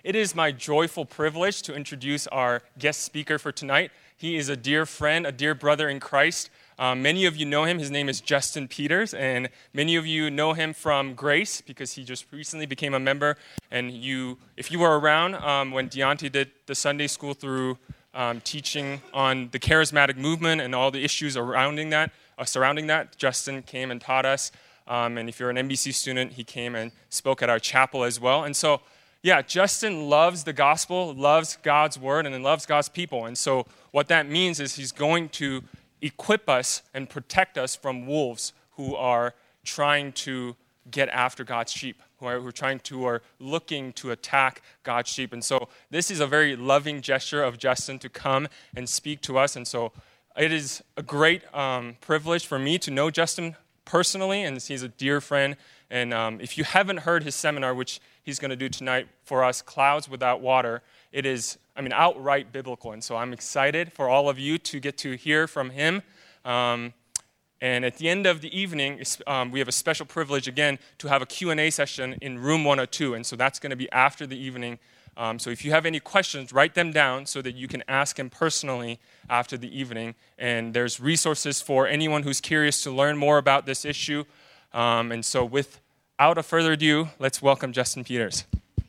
It is my joyful privilege to introduce our guest speaker for tonight. He is a dear friend, a dear brother in Christ. Many of you know him. His name is Justin Peters, and many of you know him from Grace because he just recently became a member. And if you were around when Deontay did the Sunday school through teaching on the charismatic movement and all the issues surrounding that, Justin came and taught us. And if you're an NBC student, he came and spoke at our chapel as well. And so, Justin loves the gospel, loves God's word, and then loves God's people. And so what that means is he's going to equip us and protect us from wolves who are trying to get after God's sheep, who are looking to attack God's sheep. And so this is a very loving gesture of Justin to come and speak to us. And so it is a great privilege for me to know Justin personally, and he's a dear friend. And if you haven't heard his seminar, which he's going to do tonight for us, Clouds Without Water, it is, outright biblical. And so I'm excited for all of you to get to hear from him. And at the end of the evening, we have a special privilege, again, to have a Q&A session in room 102. And so that's going to be after the evening. So if you have any questions, write them down so that you can ask him personally after the evening. And there's resources for anyone who's curious to learn more about this issue. And so without a further ado, let's welcome Justin Peters.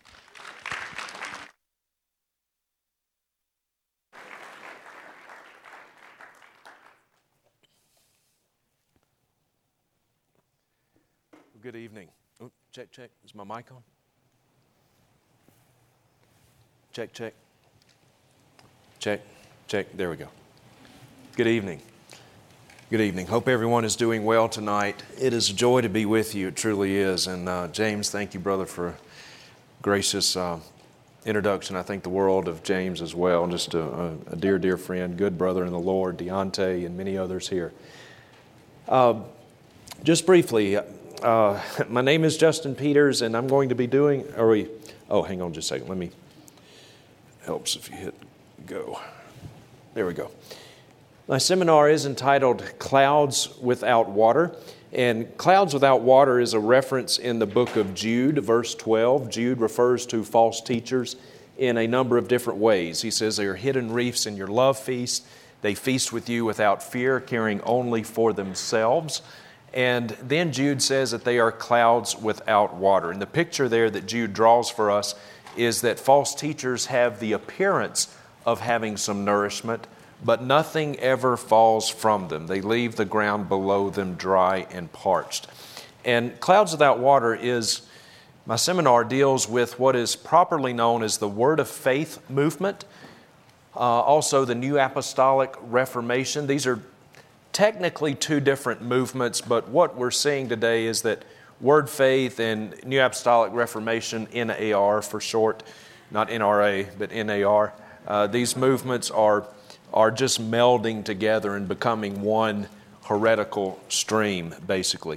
Good evening. Oh, check. Is my mic on? Check. There we go. Good evening. Hope everyone is doing well tonight. It is a joy to be with you. It truly is. And James, thank you, brother, for a gracious introduction. I think the world of James as well. Just a dear friend, good brother in the Lord, Deontay, and many others here. Just briefly, my name is Justin Peters, and I'm going to be doing... hang on just a second. Let me... Helps if you hit go. There we go. My seminar is entitled Clouds Without Water. And Clouds Without Water is a reference in the book of Jude, verse 12. Jude refers to false teachers in a number of different ways. He says they are hidden reefs in your love feast. They feast with you without fear, caring only for themselves. And then Jude says that they are clouds without water. And the picture there that Jude draws for us is that false teachers have the appearance of having some nourishment, but nothing ever falls from them. They leave the ground below them dry and parched. And Clouds Without Water my seminar deals with what is properly known as the Word of Faith movement, also the New Apostolic Reformation. These are technically two different movements, but what we're seeing today is that Word Faith and New Apostolic Reformation, NAR for short, not NRA, but NAR. These movements are just melding together and becoming one heretical stream, basically.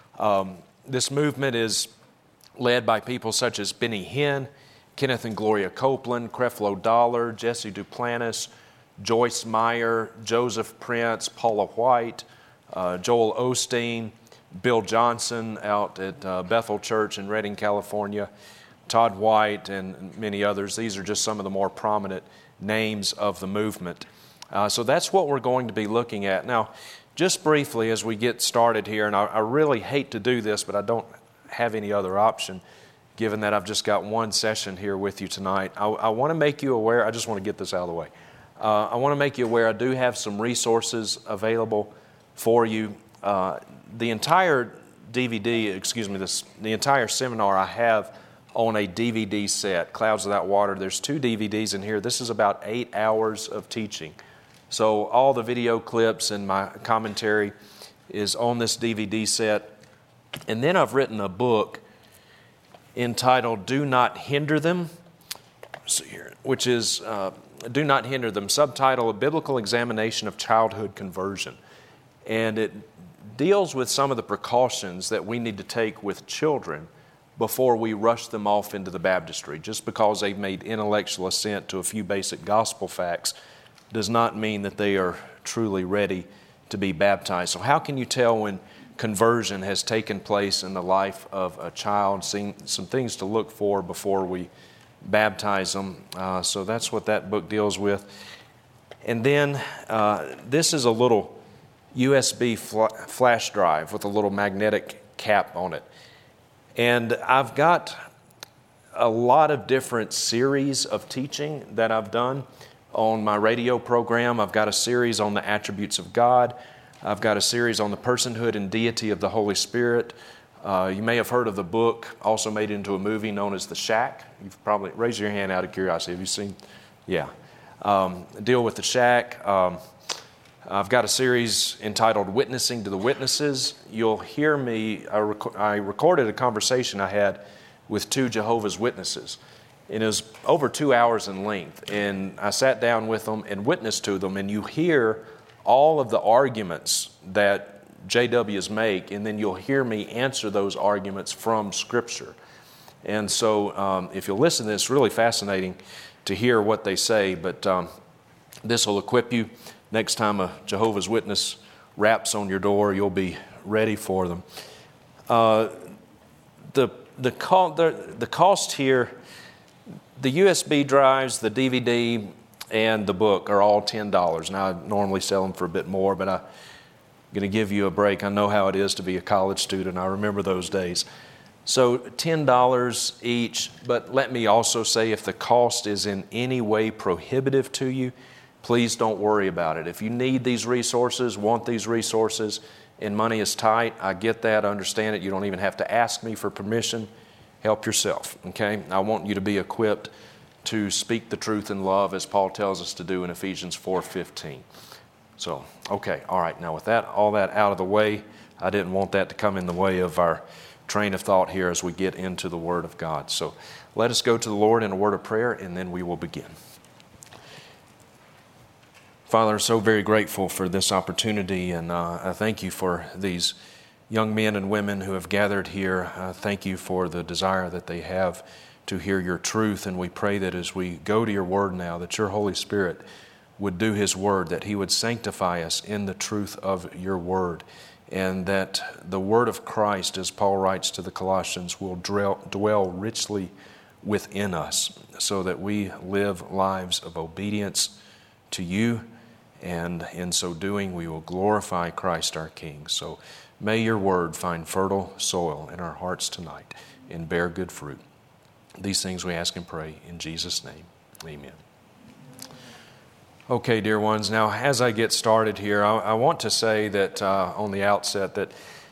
This movement is led by people such as Benny Hinn, Kenneth and Gloria Copeland, Creflo Dollar, Jesse Duplantis, Joyce Meyer, Joseph Prince, Paula White, Joel Osteen, Bill Johnson out at Bethel Church in Redding, California, Todd White, and many others. These are just some of the more prominent names of the movement. So that's what we're going to be looking at. Now, just briefly as we get started here, and I really hate to do this, but I don't have any other option, given that I've just got one session here with you tonight. I want to make you aware, I just want to get this out of the way. I want to make you aware I do have some resources available for you. The entire the entire seminar I have on a DVD set, Clouds Without Water. There's 2 DVDs in here. This is about 8 hours of teaching. So all the video clips and my commentary is on this DVD set. And then I've written a book entitled Do Not Hinder Them, which is Do Not Hinder Them, subtitle, A Biblical Examination of Childhood Conversion. And it deals with some of the precautions that we need to take with children before we rush them off into the baptistry. Just because they've made intellectual assent to a few basic gospel facts does not mean that they are truly ready to be baptized. So how can you tell when conversion has taken place in the life of a child? Some things to look for before we baptize them. So that's what that book deals with. And then this is a little USB flash drive with a little magnetic cap on it. And I've got a lot of different series of teaching that I've done on my radio program. I've got a series on the attributes of God. I've got a series on the personhood and deity of the Holy Spirit. You may have heard of the book, also made into a movie, known as The Shack. You've probably, raise your hand out of curiosity. Have you seen? Yeah. Deal with The Shack. I've got a series entitled Witnessing to the Witnesses. You'll hear me, I recorded a conversation I had with 2 Jehovah's Witnesses. And it was over 2 hours in length. And I sat down with them and witnessed to them. And you hear all of the arguments that JWs make, and then you'll hear me answer those arguments from Scripture. And so if you'll listen to this, it's really fascinating to hear what they say. But this will equip you. Next time a Jehovah's Witness raps on your door, you'll be ready for them. The cost here, the USB drives, the DVD, and the book are all $10. Now, I normally sell them for a bit more, but I'm going to give you a break. I know how it is to be a college student. I remember those days. So $10 each, but let me also say, if the cost is in any way prohibitive to you, please don't worry about it. If you need these resources, want these resources, and money is tight, I get that, I understand it. You don't even have to ask me for permission. Help yourself, okay? I want you to be equipped to speak the truth in love, as Paul tells us to do in Ephesians 4:15. So, okay, all right. Now with that, all that out of the way, I didn't want that to come in the way of our train of thought here as we get into the Word of God. So let us go to the Lord in a word of prayer, and then we will begin. Father, I'm so very grateful for this opportunity, and I thank you for these young men and women who have gathered here. I thank you for the desire that they have to hear your truth, and we pray that as we go to your word now, that your Holy Spirit would do his word, that he would sanctify us in the truth of your word, and that the word of Christ, as Paul writes to the Colossians, will dwell richly within us, so that we live lives of obedience to you, and in so doing we will glorify Christ our King. So may your word find fertile soil in our hearts tonight and bear good fruit. These things we ask and pray in Jesus' name. Amen. Okay, dear ones, now as I get started here, I want to say that on the outset that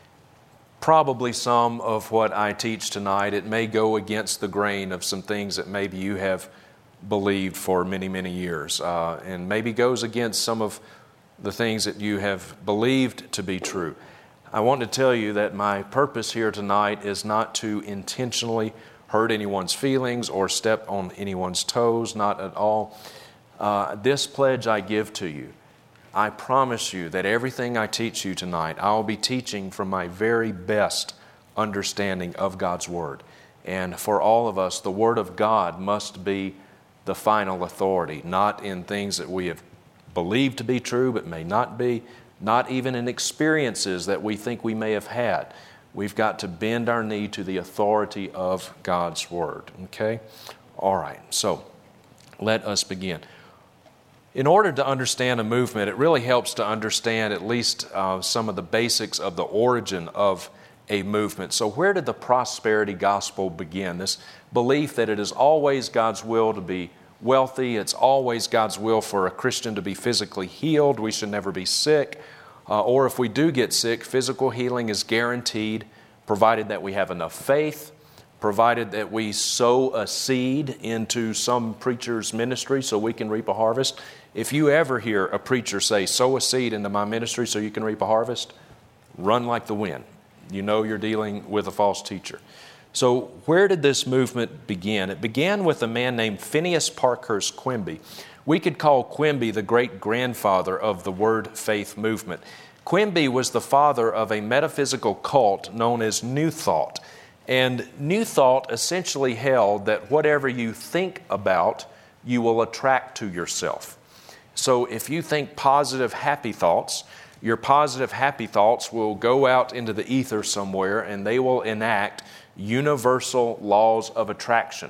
probably some of what I teach tonight, it may go against the grain of some things that maybe you have believed for many, many years, and maybe goes against some of the things that you have believed to be true. I want to tell you that my purpose here tonight is not to intentionally hurt anyone's feelings or step on anyone's toes, not at all. This pledge I give to you. I promise you that everything I teach you tonight, I will be teaching from my very best understanding of God's Word. And for all of us, the Word of God must be the final authority, not in things that we have believed to be true but may not be, not even in experiences that we think we may have had. We've got to bend our knee to the authority of God's Word, okay? All right, so let us begin. In order to understand a movement, it really helps to understand at least some of the basics of the origin of a movement. So where did the prosperity gospel begin? This belief that it is always God's will to be wealthy, it's always God's will for a Christian to be physically healed, we should never be sick, or if we do get sick, physical healing is guaranteed, provided that we have enough faith, provided that we sow a seed into some preacher's ministry so we can reap a harvest. If you ever hear a preacher say, sow a seed into my ministry so you can reap a harvest, run like the wind. You know you're dealing with a false teacher. So where did this movement begin? It began with a man named Phineas Parkhurst Quimby. We could call Quimby the great-grandfather of the Word Faith movement. Quimby was the father of a metaphysical cult known as New Thought. And New Thought essentially held that whatever you think about, you will attract to yourself. So if you think positive, happy thoughts, your positive, happy thoughts will go out into the ether somewhere and they will enact universal laws of attraction.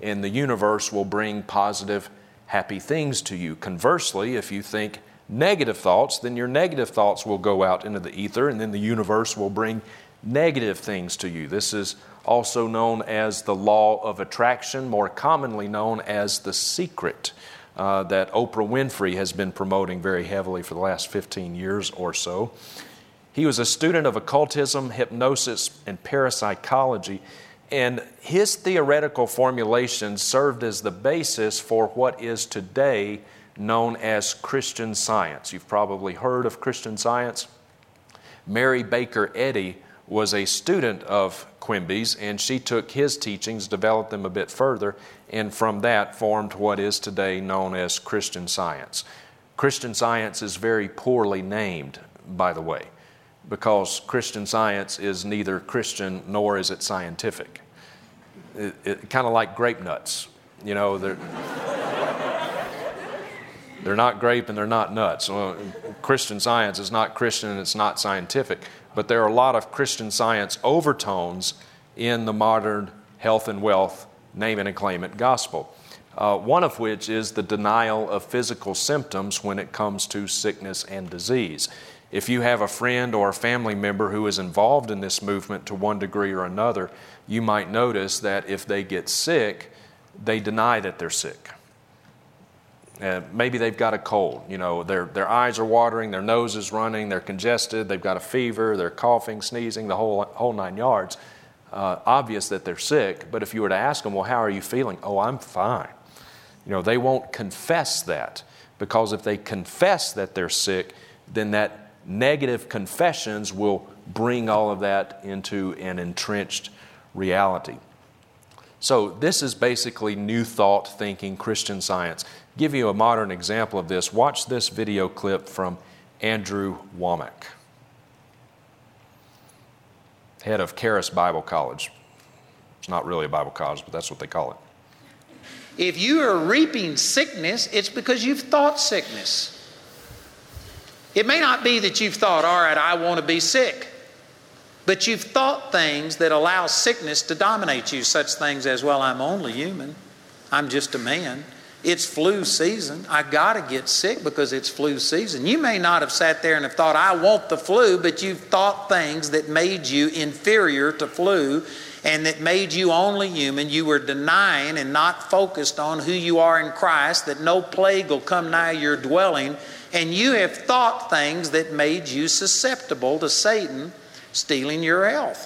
and the universe will bring positive, happy things to you. Conversely, if you think negative thoughts, then your negative thoughts will go out into the ether, and then the universe will bring negative things to you. This is also known as the law of attraction, more commonly known as the secret, that Oprah Winfrey has been promoting very heavily for the last 15 years or so. He was a student of occultism, hypnosis, and parapsychology, and his theoretical formulations served as the basis for what is today known as Christian Science. You've probably heard of Christian Science. Mary Baker Eddy was a student of Quimby's, and she took his teachings, developed them a bit further, and from that formed what is today known as Christian Science. Christian Science is very poorly named, by the way, because Christian Science is neither Christian nor is it scientific. It kind of like grape nuts. You know, they're not grape and they're not nuts. Well, Christian Science is not Christian and it's not scientific. But there are a lot of Christian Science overtones in the modern health and wealth, name it and claim it gospel. One of which is the denial of physical symptoms when it comes to sickness and disease. If you have a friend or a family member who is involved in this movement to one degree or another, you might notice that if they get sick, they deny that they're sick. Maybe they've got a cold. You know, their eyes are watering, their nose is running, they're congested, they've got a fever, they're coughing, sneezing, the whole 9 yards. Obvious that they're sick, but if you were to ask them, well, how are you feeling? Oh, I'm fine. You know, they won't confess that, because if they confess that they're sick, then that negative confessions will bring all of that into an entrenched reality. So this is basically New Thought thinking, Christian Science. Give you a modern example of this. Watch this video clip from Andrew Wommack, head of Charis Bible College. It's not really a Bible college, but that's what they call it. If you are reaping sickness, it's because you've thought sickness. It may not be that you've thought, all right, I want to be sick. But you've thought things that allow sickness to dominate you, such things as, well, I'm only human. I'm just a man. It's flu season. I got to get sick because it's flu season. You may not have sat there and have thought, I want the flu, but you've thought things that made you inferior to flu and that made you only human. You were denying and not focused on who you are in Christ, that no plague will come nigh your dwelling. And you have thought things that made you susceptible to Satan stealing your health.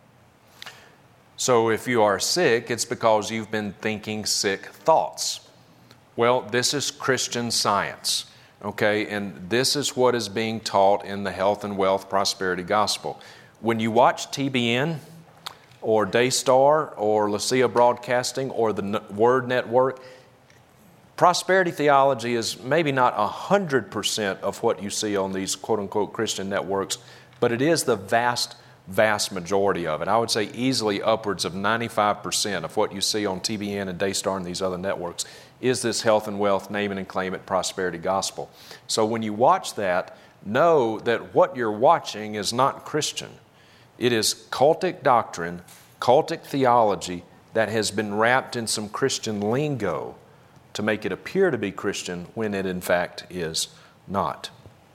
So if you are sick, it's because you've been thinking sick thoughts. Well, this is Christian Science, okay? And this is what is being taught in the health and wealth prosperity gospel. When you watch TBN or Daystar or Lucia Broadcasting or the Word Network, prosperity theology is maybe not 100% of what you see on these quote-unquote Christian networks, but it is the vast majority of it. I would say easily upwards of 95% of what you see on TBN and Daystar and these other networks is this health and wealth, name it and claim it, prosperity gospel. So when you watch that, know that what you're watching is not Christian. It is cultic doctrine, cultic theology that has been wrapped in some Christian lingo to make it appear to be Christian when it in fact is not.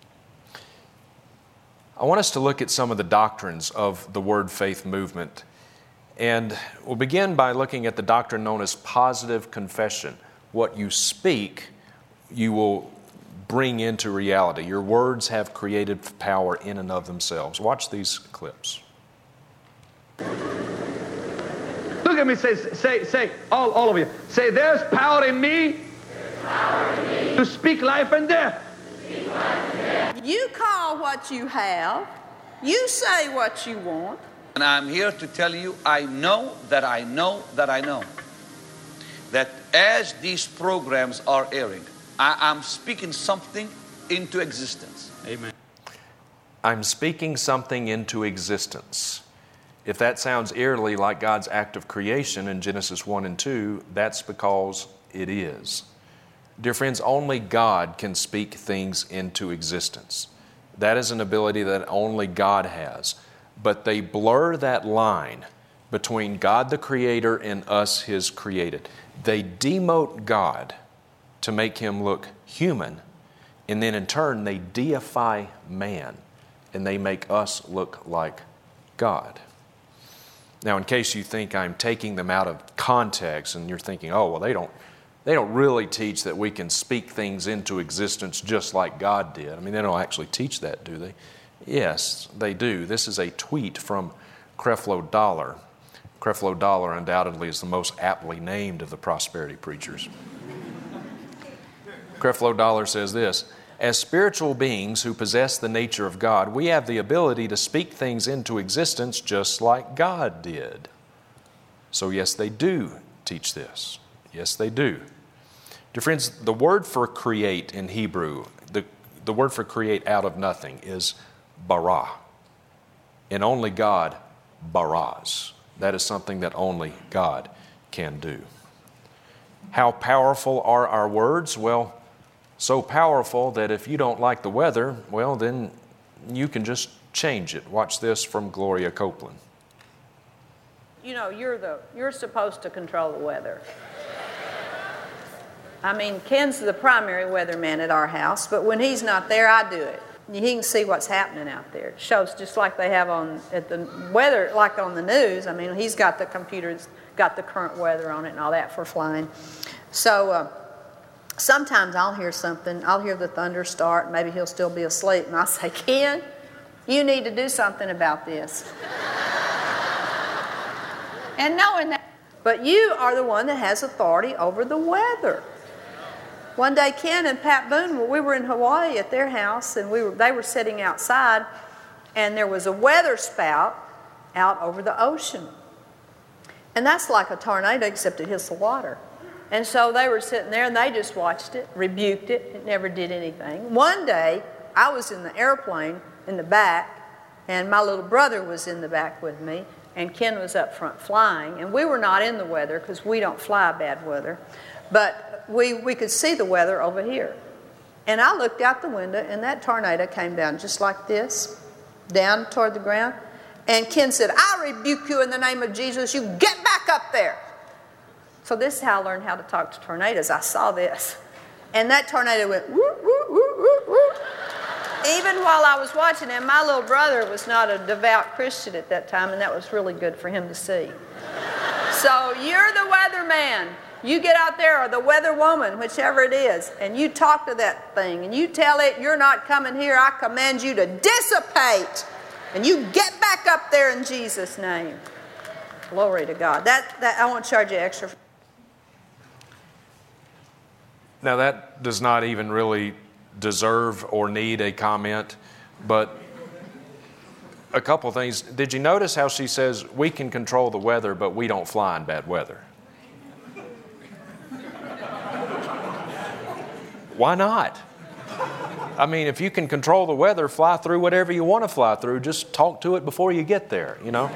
I want us to look at some of the doctrines of the Word Faith movement. And we'll begin by looking at the doctrine known as positive confession. What you speak, you will bring into reality. Your words have creative power in and of themselves. Watch these clips. Look at me, say, all of you. Say, there's power in me, to speak life and death. You call what you have. You say what you want. And I'm here to tell you, I know that as these programs are airing, I'm speaking something into existence. Amen. I'm speaking something into existence. If that sounds eerily like God's act of creation in Genesis 1 and 2, that's because it is. Dear friends, only God can speak things into existence. That is an ability that only God has. But they blur that line between God the Creator and us, His created. They demote God to make Him look human, and then in turn they deify man, and they make us look like God. Now, in case you think I'm taking them out of context and you're thinking, oh, well, they don't really teach that we can speak things into existence just like God did. I mean, they don't actually teach that, do they? Yes, they do. This is a tweet from Creflo Dollar. Creflo Dollar undoubtedly is the most aptly named of the prosperity preachers. Creflo Dollar says this: as spiritual beings who possess the nature of God, we have the ability to speak things into existence just like God did. So yes, they do teach this. Yes, they do. Dear friends, the word for create in Hebrew, the word for create out of nothing is bara. And only God baras. That is something that only God can do. How powerful are our words? Well, so powerful that if you don't like the weather, well, then you can just change it. Watch this from Gloria Copeland. You know, you're supposed to control the weather. I mean, Ken's the primary weatherman at our house, but when he's not there, I do it. He can see what's happening out there. It shows just like they have at the weather, like on the news. I mean, he's got the computer, got the current weather on it and all that for flying. So sometimes I'll hear something. I'll hear the thunder start. Maybe he'll still be asleep. And I'll say, Ken, you need to do something about this. And knowing that. But you are the one that has authority over the weather. One day, Ken and Pat Boone, we were in Hawaii at their house, and they were sitting outside, and there was a weather spout out over the ocean. And that's like a tornado, except it hits the water. And so they were sitting there, and they just watched it, rebuked it. It never did anything. One day, I was in the airplane in the back, and my little brother was in the back with me, and Ken was up front flying. And we were not in the weather because we don't fly bad weather. But we could see the weather over here. And I looked out the window, and that tornado came down just like this, down toward the ground. And Ken said, I rebuke you in the name of Jesus. You get back up there. So this is how I learned how to talk to tornadoes. I saw this. And that tornado went, whoop, whoop, whoop, whoop, whoop. Even while I was watching him, my little brother was not a devout Christian at that time, and that was really good for him to see. So you're the weatherman. You get out there, or the weather woman, whichever it is, and you talk to that thing, and you tell it, you're not coming here. I command you to dissipate. And you get back up there in Jesus' name. Glory to God. That I won't charge you extra. Now that does not even really deserve or need a comment, but a couple things. Did you notice how she says we can control the weather, but we don't fly in bad weather? Why not? I mean, if you can control the weather, fly through whatever you want to fly through. Just talk to it before you get there, you know?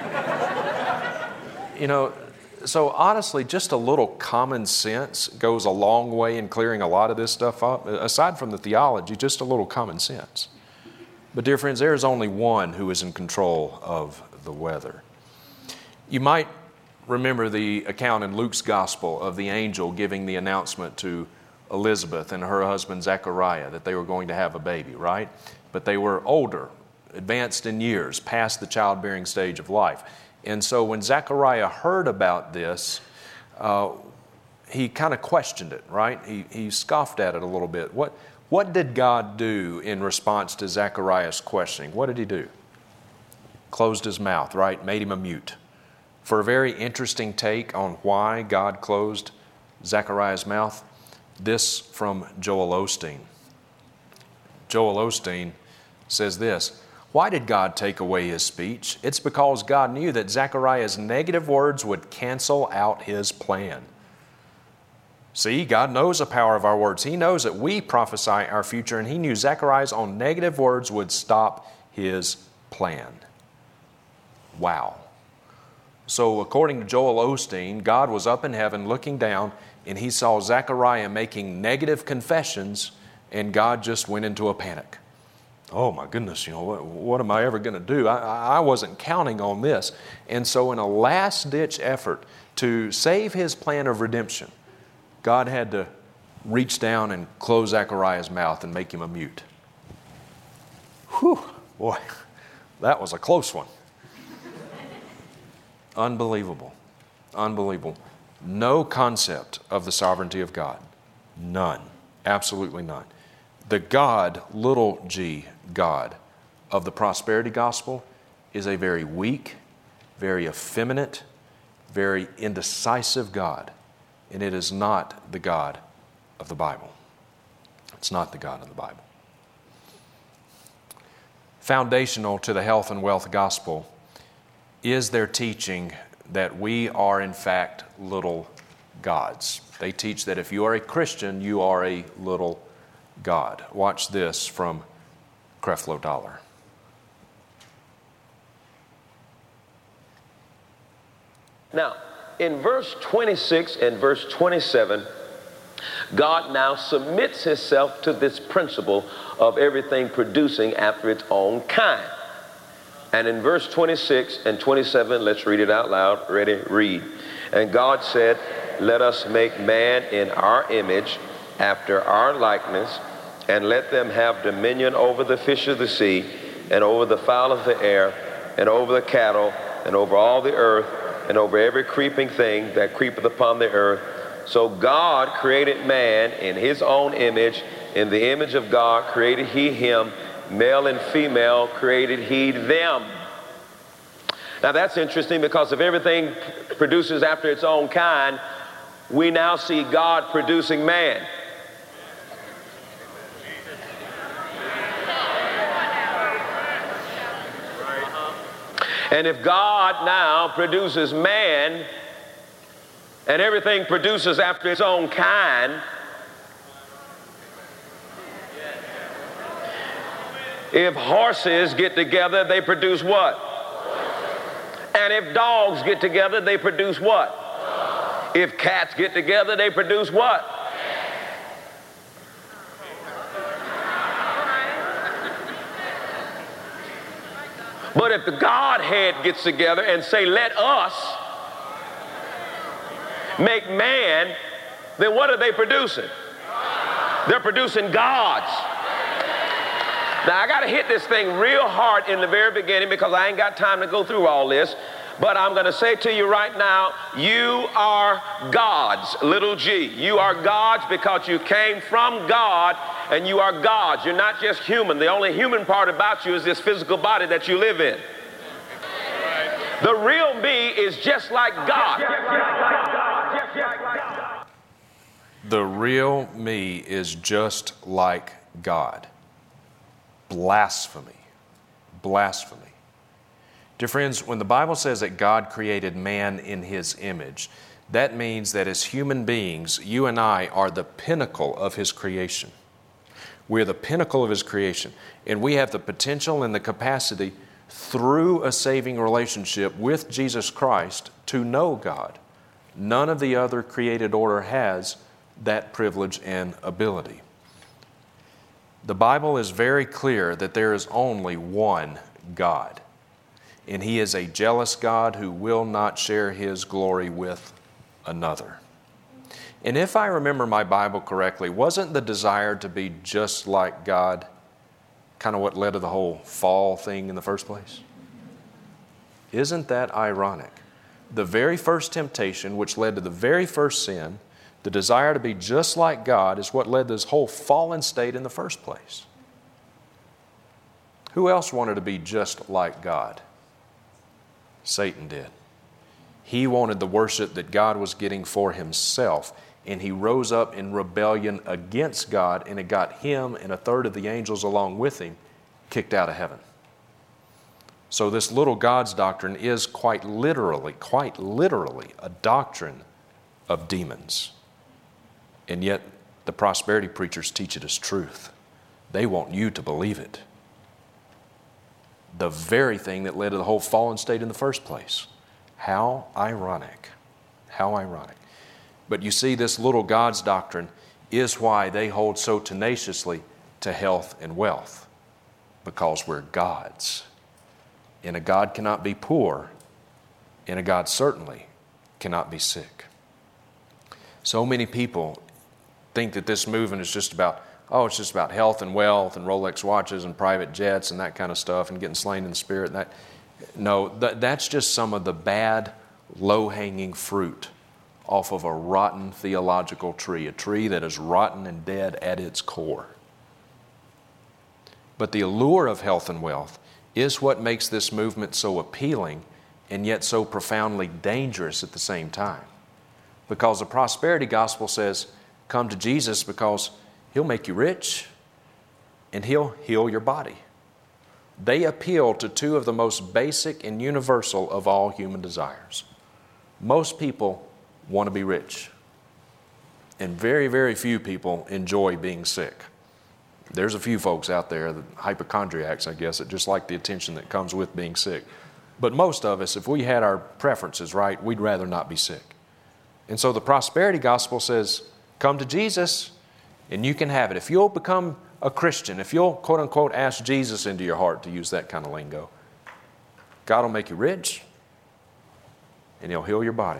So honestly, just a little common sense goes a long way in clearing a lot of this stuff up. Aside from the theology, just a little common sense. But dear friends, there is only one who is in control of the weather. You might remember the account in Luke's gospel of the angel giving the announcement to Elizabeth and her husband Zechariah that they were going to have a baby, right? But they were older, advanced in years, past the childbearing stage of life. And so when Zechariah heard about this, he kind of questioned it, right? He scoffed at it a little bit. What did God do in response to Zechariah's questioning? What did he do? Closed his mouth, right? Made him a mute. For a very interesting take on why God closed Zechariah's mouth, this from Joel Osteen. Joel Osteen says this: why did God take away his speech? It's because God knew that Zechariah's negative words would cancel out his plan. See, God knows the power of our words. He knows that we prophesy our future, and he knew Zechariah's own negative words would stop his plan. Wow. So according to Joel Osteen, God was up in heaven looking down, and he saw Zechariah making negative confessions, and God just went into a panic. oh my goodness, what am I ever going to do? I wasn't counting on this. And so in a last-ditch effort to save his plan of redemption, God had to reach down and close Zechariah's mouth and make him a mute. Whew, boy, that was a close one. Unbelievable. Unbelievable. No concept of the sovereignty of God. None. Absolutely none. The God, little g, God of the prosperity gospel is a very weak, very effeminate, very indecisive God. And it is not the God of the Bible. It's not the God of the Bible. Foundational to the health and wealth gospel is their teaching that we are in fact little gods. They teach that if you are a Christian, you are a little God. Watch this from Creflo Dollar. Now, in verse 26 and verse 27, God now submits himself to this principle of everything producing after its own kind. And in verse 26 and 27, let's read it out loud. Ready? Read. And God said, let us make man in our image, after our likeness, and let them have dominion over the fish of the sea, and over the fowl of the air, and over the cattle, and over all the earth, and over every creeping thing that creepeth upon the earth. So God created man in his own image. In the image of God created he him. Male and female created he them. Now that's interesting, because if everything produces after its own kind, we now see God producing man. And if God now produces man, and everything produces after its own kind, if horses get together, they produce what? And if dogs get together, they produce what? If cats get together, they produce what? But if the Godhead gets together and say, let us make man, then what are they producing? They're producing gods. Now I got to hit this thing real hard in the very beginning, because I ain't got time to go through all this. But I'm going to say to you right now, you are gods, little g. You are gods because you came from God, and you are gods. You're not just human. The only human part about you is this physical body that you live in. The real me is just like God. The real me is just like God. Blasphemy. Blasphemy. Dear friends, when the Bible says that God created man in his image, that means that as human beings, you and I are the pinnacle of his creation. We're the pinnacle of his creation, and we have the potential and the capacity through a saving relationship with Jesus Christ to know God. None of the other created order has that privilege and ability. The Bible is very clear that there is only one God, and he is a jealous God who will not share his glory with another. And if I remember my Bible correctly, wasn't the desire to be just like God kind of what led to the whole fall thing in the first place? Isn't that ironic? The very first temptation, which led to the very first sin, the desire to be just like God, is what led to this whole fallen state in the first place. Who else wanted to be just like God? Satan did. He wanted the worship that God was getting for himself, and he rose up in rebellion against God, and it got him and a third of the angels along with him kicked out of heaven. So this little God's doctrine is quite literally a doctrine of demons. And yet the prosperity preachers teach it as truth. They want you to believe it. The very thing that led to the whole fallen state in the first place. How ironic. How ironic. But you see, this little God's doctrine is why they hold so tenaciously to health and wealth. because we're God's. And a God cannot be poor, and a God certainly cannot be sick. So many people think that this movement is just about, it's just about health and wealth and Rolex watches and private jets and that kind of stuff and getting slain in the Spirit. That's just some of the bad, low-hanging fruit off of a rotten theological tree, a tree that is rotten and dead at its core. But the allure of health and wealth is what makes this movement so appealing and yet so profoundly dangerous at the same time. Because the prosperity gospel says, come to Jesus because He'll make you rich and He'll heal your body. They appeal to two of the most basic and universal of all human desires. Most people want to be rich, and very, very few people enjoy being sick. There's a few folks out there, the hypochondriacs, I guess, that just like the attention that comes with being sick. But most of us, if we had our preferences right, we'd rather not be sick. And so the prosperity gospel says, come to Jesus and you can have it. If you'll become a Christian, if you'll, quote unquote, ask Jesus into your heart, to use that kind of lingo, God will make you rich and He'll heal your body.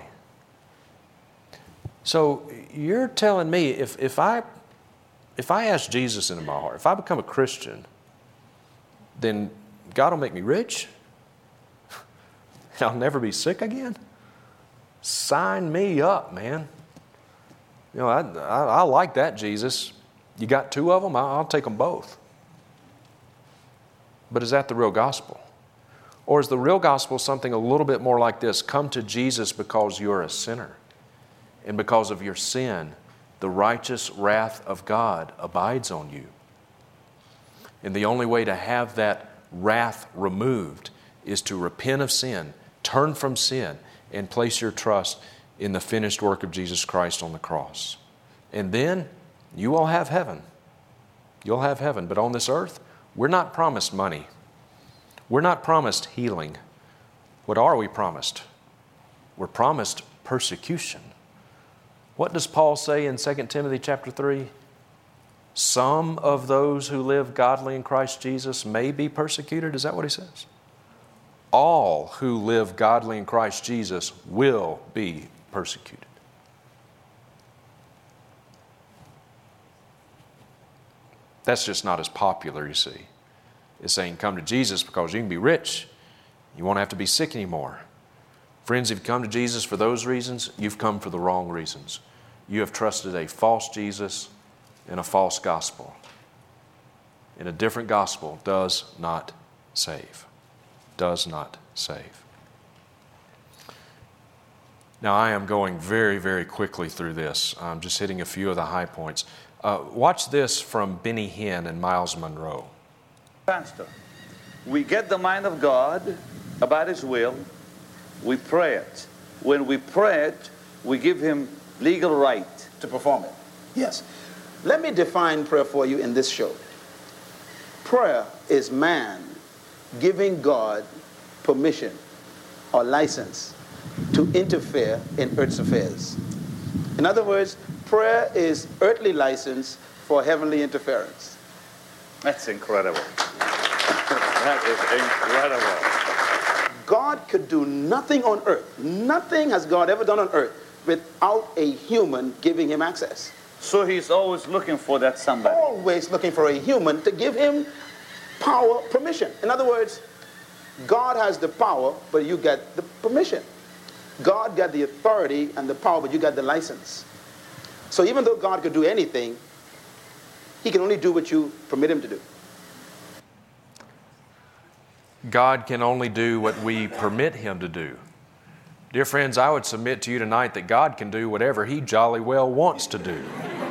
So you're telling me if I ask Jesus into my heart, if I become a Christian, then God will make me rich? I'll never be sick again? Sign me up, man. I like that, Jesus. You got two of them? I'll take them both. But is that the real gospel? Or is the real gospel something a little bit more like this? Come to Jesus because you're a sinner. And because of your sin, the righteous wrath of God abides on you. And the only way to have that wrath removed is to repent of sin, turn from sin, and place your trust in the finished work of Jesus Christ on the cross. And then you will have heaven. You'll have heaven. But on this earth, we're not promised money. We're not promised healing. What are we promised? We're promised persecution. What does Paul say in 2 Timothy chapter 3? Some of those who live godly in Christ Jesus may be persecuted. Is that what he says? All who live godly in Christ Jesus will be persecuted. That's just not as popular, you see. It's saying come to Jesus because you can be rich. You won't have to be sick anymore. Friends, if you come to Jesus for those reasons, you've come for the wrong reasons. You have trusted a false Jesus and a false gospel. And a different gospel does not save. Does not save. Now, I am going very, very quickly through this. I'm just hitting a few of the high points. Watch this from Benny Hinn and Miles Monroe. Pastor, we get the mind of God about His will. We pray it. When we pray it, we give Him legal right to perform it. Yes. Let me define prayer for you in this show. Prayer is man giving God permission or license to interfere in earth's affairs. In other words, prayer is earthly license for heavenly interference. That's incredible. That is incredible. God could do nothing on earth. Nothing has God ever done on earth without a human giving Him access. So He's always looking for that somebody. Always looking for a human to give Him power, permission. In other words, God has the power, but you get the permission. God got the authority and the power, but you got the license. So even though God could do anything, He can only do what you permit Him to do. God can only do what we permit Him to do. Dear friends, I would submit to you tonight that God can do whatever He jolly well wants to do.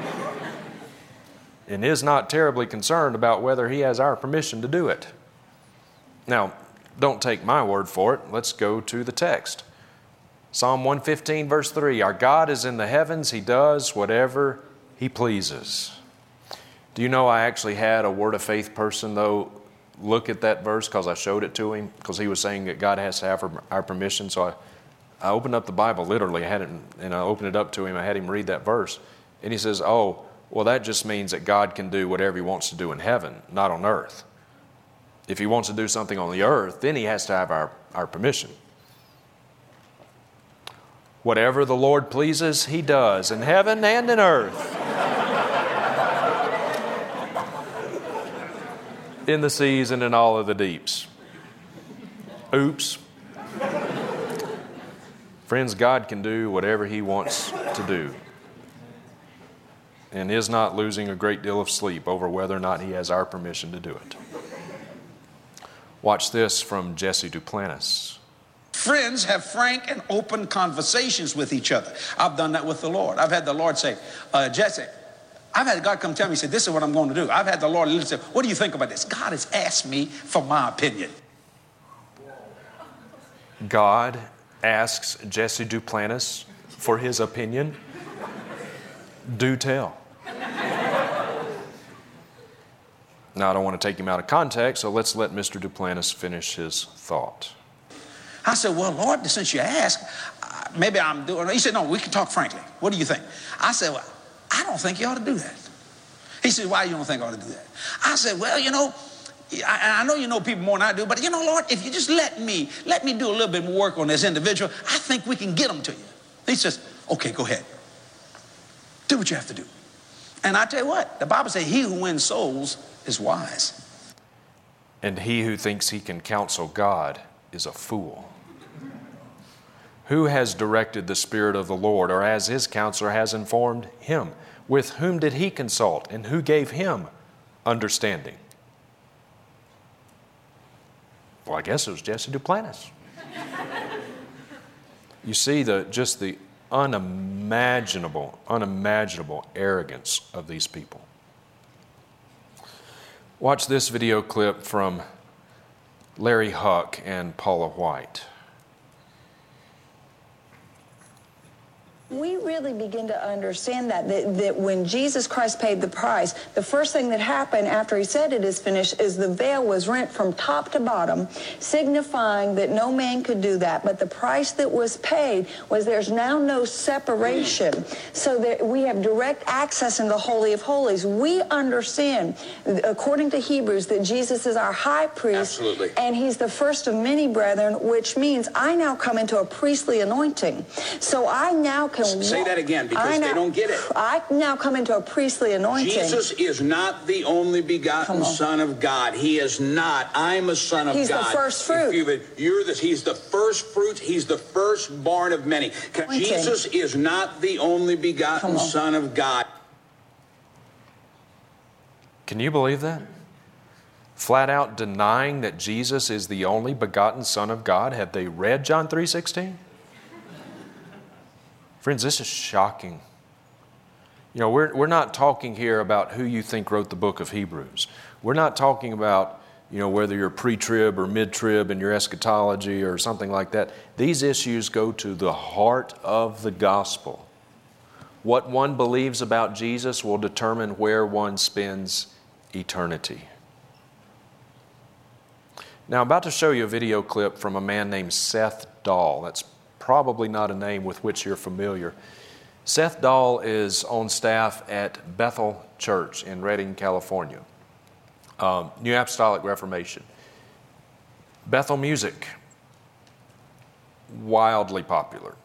And is not terribly concerned about whether He has our permission to do it. Now, don't take my word for it. Let's go to the text. Psalm 115, verse 3, our God is in the heavens. He does whatever He pleases. Do you know I actually had a Word of Faith person, though, look at that verse because I showed it to him, because he was saying that God has to have our permission. So I opened up the Bible, literally, I had it, and I opened it up to him. I had him read that verse. And he says, oh, well, that just means that God can do whatever He wants to do in heaven, not on earth. If he wants to do something on the earth, then he has to have our permission. Whatever the Lord pleases, he does in heaven and in earth. In the seas and in all of the deeps. Oops. Friends, God can do whatever he wants to do, and is not losing a great deal of sleep over whether or not he has our permission to do it. Watch this from Jesse Duplantis. Friends have frank and open conversations with each other. I've done that with the Lord. I've had the Lord say, Jesse, I've had God come tell me, he said, this is what I'm going to do. I've had the Lord literally say, what do you think about this? God has asked me for my opinion. God asks Jesse Duplantis for his opinion. Do tell. Now, I don't want to take him out of context, so let's let Mr. Duplantis finish his thought. I said, well, Lord, since you asked, maybe I'm doing it. He said, no, we can talk frankly. What do you think? I said, well, I don't think you ought to do that. He said, why you don't think I ought to do that? I said, well, you know, I know you know people more than I do, but you know, Lord, if you just let me do a little bit more work on this individual, I think we can get them to you. He says, okay, go ahead. Do what you have to do. And I tell you what, the Bible says he who wins souls is wise. And he who thinks he can counsel God is a fool. Who has directed the Spirit of the Lord, or as his counselor has informed him? With whom did he consult, and who gave him understanding? Well, I guess it was Jesse Duplantis. You see just the unimaginable arrogance of these people. Watch this video clip from Larry Huck and Paula White. We really begin to understand that when Jesus Christ paid the price, the first thing that happened after he said it is finished is the veil was rent from top to bottom, signifying that no man could do that. But the price that was paid was there's now no separation, so that we have direct access into the Holy of Holies. We understand, according to Hebrews, that Jesus is our high priest. Absolutely. And he's the first of many brethren, which means I now come into a priestly anointing. So I now can say that again, because they don't get it. I now come into a priestly anointing. Jesus is not the only begotten Son of God. He is not. I'm a son of God. He's the first fruit. He's the first fruit. He's the firstborn of many. Jesus is not the only begotten Son of God. Can you believe that? Flat out denying that Jesus is the only begotten Son of God. Have they read John 3:16? Friends, this is shocking. You know, we're not talking here about who you think wrote the book of Hebrews. We're not talking about, you know, whether you're pre-trib or mid-trib in your eschatology or something like that. These issues go to the heart of the gospel. What one believes about Jesus will determine where one spends eternity. Now, I'm about to show you a video clip from a man named Seth Dahl. That's probably not a name with which you're familiar. Seth Dahl is on staff at Bethel Church in Redding, California. New Apostolic Reformation. Bethel music, wildly popular.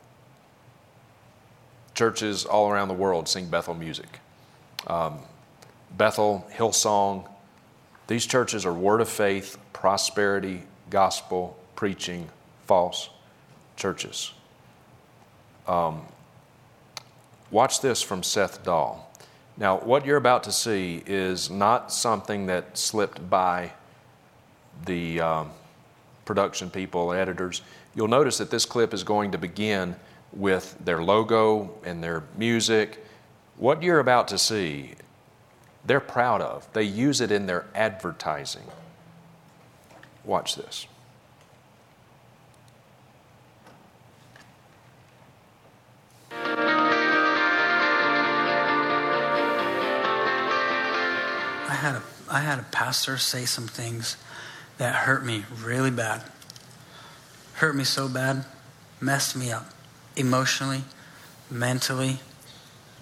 Churches all around the world sing Bethel music. Bethel, Hillsong, these churches are word of faith, prosperity, gospel, preaching, false churches. Watch this from Seth Dahl. Now, what you're about to see is not something that slipped by the production people, editors. You'll notice that this clip is going to begin with their logo and their music. What you're about to see, they're proud of. They use it in their advertising. Watch this. I had a pastor say some things that hurt me really bad. Hurt me so bad, messed me up emotionally, mentally,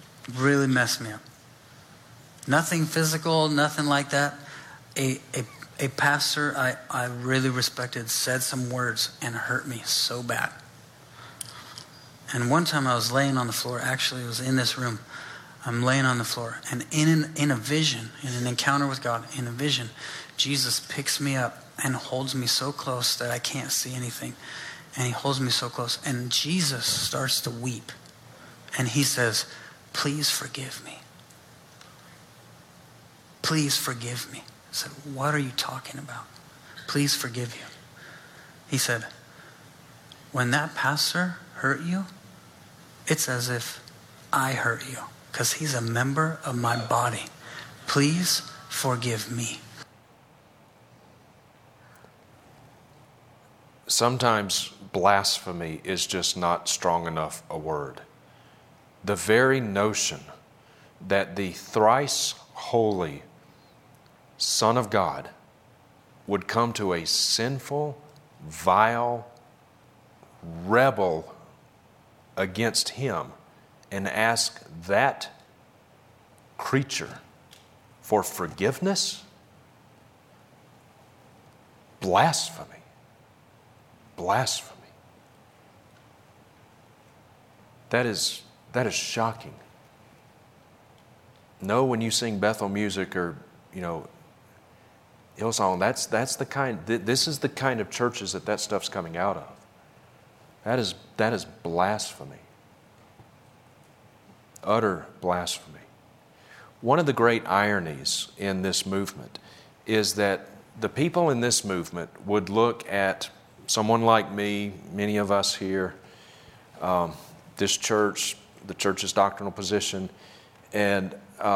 really messed me up. Nothing physical, nothing like that. A A pastor I really respected said some words and hurt me so bad. And one time I was laying on the floor. Actually, it was in this room. I'm laying on the floor. And in a vision, in an encounter with God, in a vision, Jesus picks me up and holds me so close that I can't see anything. And he holds me so close. And Jesus starts to weep. And he says, please forgive me. Please forgive me. I said, what are you talking about? Please forgive you. He said, when that pastor hurt you, it's as if I hurt you because he's a member of my body. Please forgive me. Sometimes blasphemy is just not strong enough a word. The very notion that the thrice holy Son of God would come to a sinful, vile, rebel against him and ask that creature for forgiveness? Blasphemy. Blasphemy. That is shocking. No, when you sing Bethel music or, Hillsong, that's the kind. This is the kind of churches that stuff's coming out of. That is blasphemy. Utter blasphemy. One of the great ironies in this movement is that the people in this movement would look at someone like me, many of us here, this church, the church's doctrinal position, and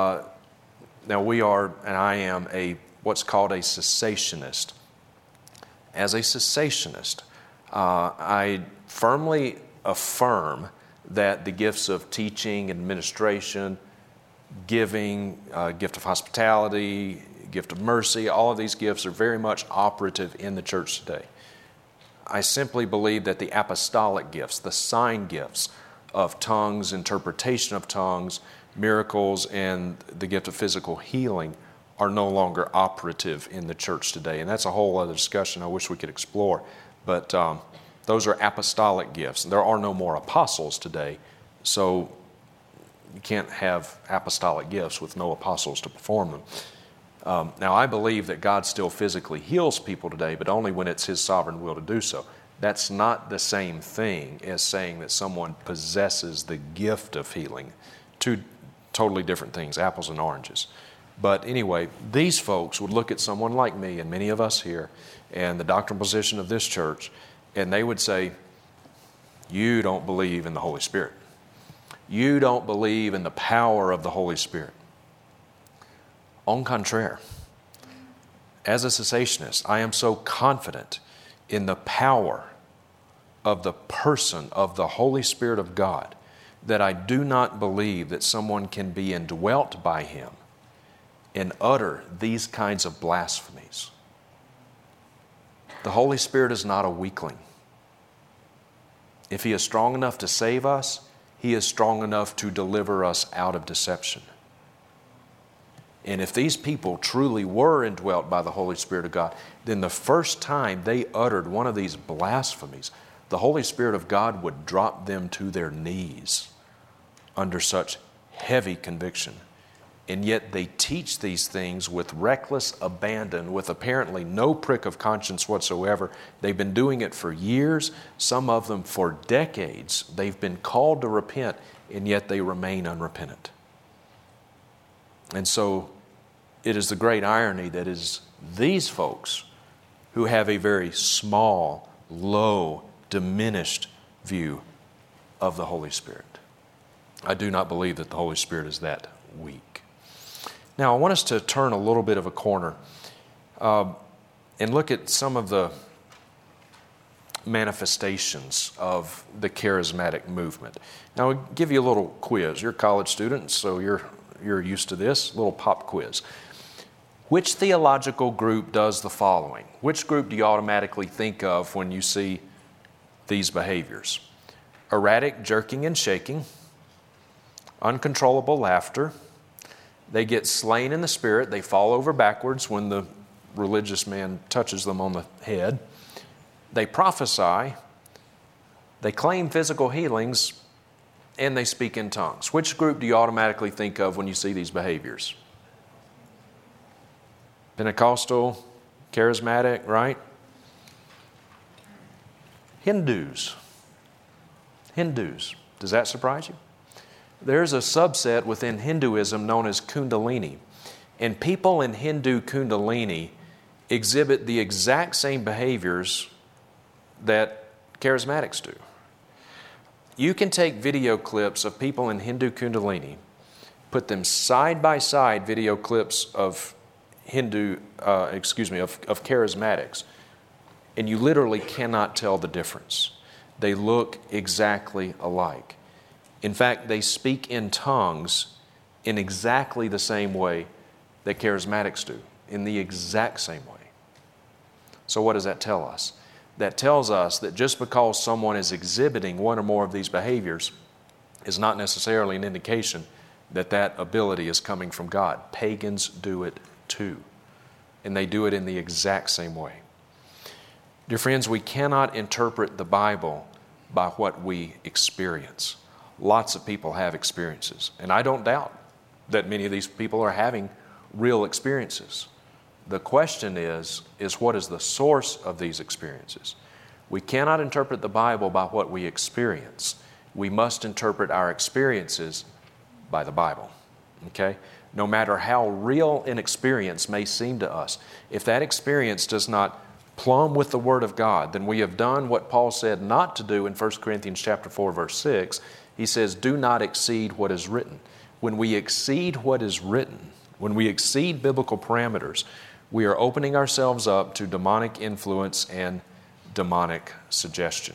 now we are, and I am, what's called a cessationist. As a cessationist, I firmly affirm that the gifts of teaching, administration, giving, gift of hospitality, gift of mercy, all of these gifts are very much operative in the church today. I simply believe that the apostolic gifts, the sign gifts of tongues, interpretation of tongues, miracles, and the gift of physical healing are no longer operative in the church today. And that's a whole other discussion I wish we could explore. But those are apostolic gifts. There are no more apostles today, so you can't have apostolic gifts with no apostles to perform them. Now, I believe that God still physically heals people today, but only when it's His sovereign will to do so. That's not the same thing as saying that someone possesses the gift of healing. Two totally different things, apples and oranges. But anyway, these folks would look at someone like me and many of us here and the doctrinal position of this church, and they would say, you don't believe in the Holy Spirit. You don't believe in the power of the Holy Spirit. En contraire, as a cessationist, I am so confident in the power of the person of the Holy Spirit of God that I do not believe that someone can be indwelt by Him and utter these kinds of blasphemies. The Holy Spirit is not a weakling. If He is strong enough to save us, He is strong enough to deliver us out of deception. And if these people truly were indwelt by the Holy Spirit of God, then the first time they uttered one of these blasphemies, the Holy Spirit of God would drop them to their knees under such heavy conviction. And yet they teach these things with reckless abandon, with apparently no prick of conscience whatsoever. They've been doing it for years, some of them for decades. They've been called to repent, and yet they remain unrepentant. And so it is the great irony that is these folks who have a very small, low, diminished view of the Holy Spirit. I do not believe that the Holy Spirit is that weak. Now, I want us to turn a little bit of a corner and look at some of the manifestations of the charismatic movement. Now, I'll give you a little quiz. You're college students, so you're used to this, little pop quiz. Which theological group does the following? Which group do you automatically think of when you see these behaviors? Erratic jerking and shaking, uncontrollable laughter, they get slain in the spirit, they fall over backwards when the religious man touches them on the head. They prophesy, they claim physical healings, and they speak in tongues. Which group do you automatically think of when you see these behaviors? Pentecostal, charismatic, right? Hindus. Does that surprise you? There's a subset within Hinduism known as Kundalini. And people in Hindu Kundalini exhibit the exact same behaviors that charismatics do. You can take video clips of people in Hindu Kundalini, put them side by side video clips of charismatics, and you literally cannot tell the difference. They look exactly alike. In fact, they speak in tongues in exactly the same way that charismatics do, in the exact same way. So what does that tell us? That tells us that just because someone is exhibiting one or more of these behaviors is not necessarily an indication that that ability is coming from God. Pagans do it too, and they do it in the exact same way. Dear friends, we cannot interpret the Bible by what we experience. Lots of people have experiences, and I don't doubt that many of these people are having real experiences. The question is what is the source of these experiences? We cannot interpret the Bible by what we experience. We must interpret our experiences by the Bible. Okay? No matter how real an experience may seem to us, if that experience does not plumb with the Word of God, then we have done what Paul said not to do in 1 Corinthians chapter 4, verse 6. He says, do not exceed what is written. When we exceed what is written, when we exceed biblical parameters, we are opening ourselves up to demonic influence and demonic suggestion.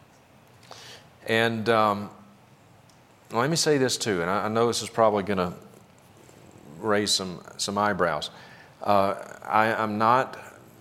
And let me say this too, and I know this is probably going to raise some eyebrows. I'm not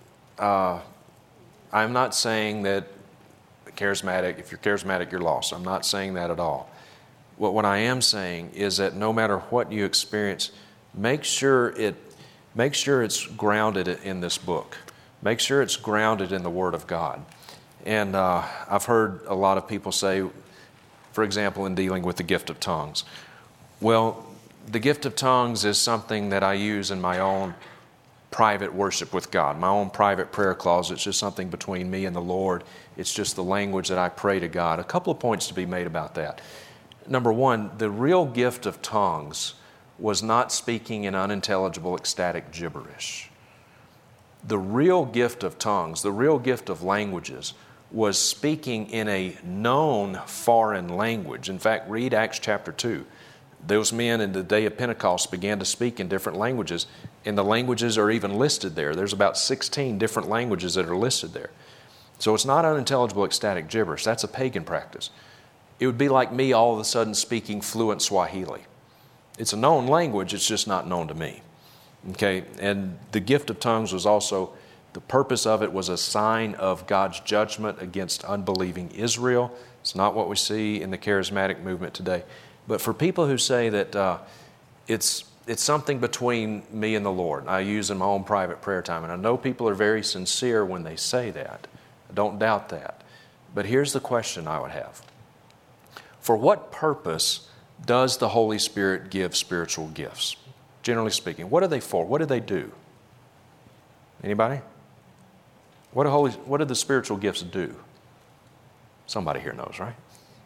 saying that charismatic, if you're charismatic, you're lost. I'm not saying that at all. What I am saying is that no matter what you experience, make sure it's grounded in this book. Make sure it's grounded in the Word of God. And I've heard a lot of people say, for example, in dealing with the gift of tongues, well, the gift of tongues is something that I use in my own private worship with God, my own private prayer closet. It's just something between me and the Lord. It's just the language that I pray to God. A couple of points to be made about that. Number one, the real gift of tongues was not speaking in unintelligible, ecstatic gibberish. The real gift of tongues, the real gift of languages, was speaking in a known foreign language. In fact, read Acts chapter 2. Those men in the day of Pentecost began to speak in different languages, and the languages are even listed there. There's about 16 different languages that are listed there. So it's not unintelligible, ecstatic gibberish. That's a pagan practice. It would be like me all of a sudden speaking fluent Swahili. It's a known language, it's just not known to me. Okay, and the gift of tongues was also, the purpose of it was a sign of God's judgment against unbelieving Israel. It's not what we see in the charismatic movement today. But for people who say that it's something between me and the Lord, I use in my own private prayer time, and I know people are very sincere when they say that. I don't doubt that. But here's the question I would have. For what purpose does the Holy Spirit give spiritual gifts? Generally speaking, what are they for? What do they do? Anybody? What do the spiritual gifts do? Somebody here knows, right?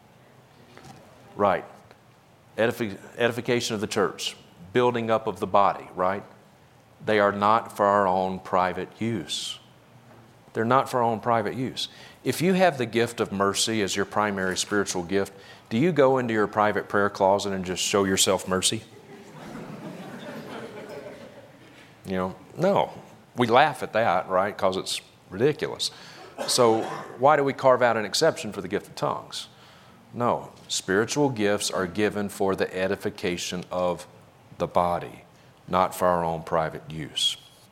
Right. Edification of the church, building up of the body, right? They are not for our own private use. They're not for our own private use. If you have the gift of mercy as your primary spiritual gift, do you go into your private prayer closet and just show yourself mercy? No. We laugh at that, right? Because it's ridiculous. So why do we carve out an exception for the gift of tongues? No. Spiritual gifts are given for the edification of the body, not for our own private use.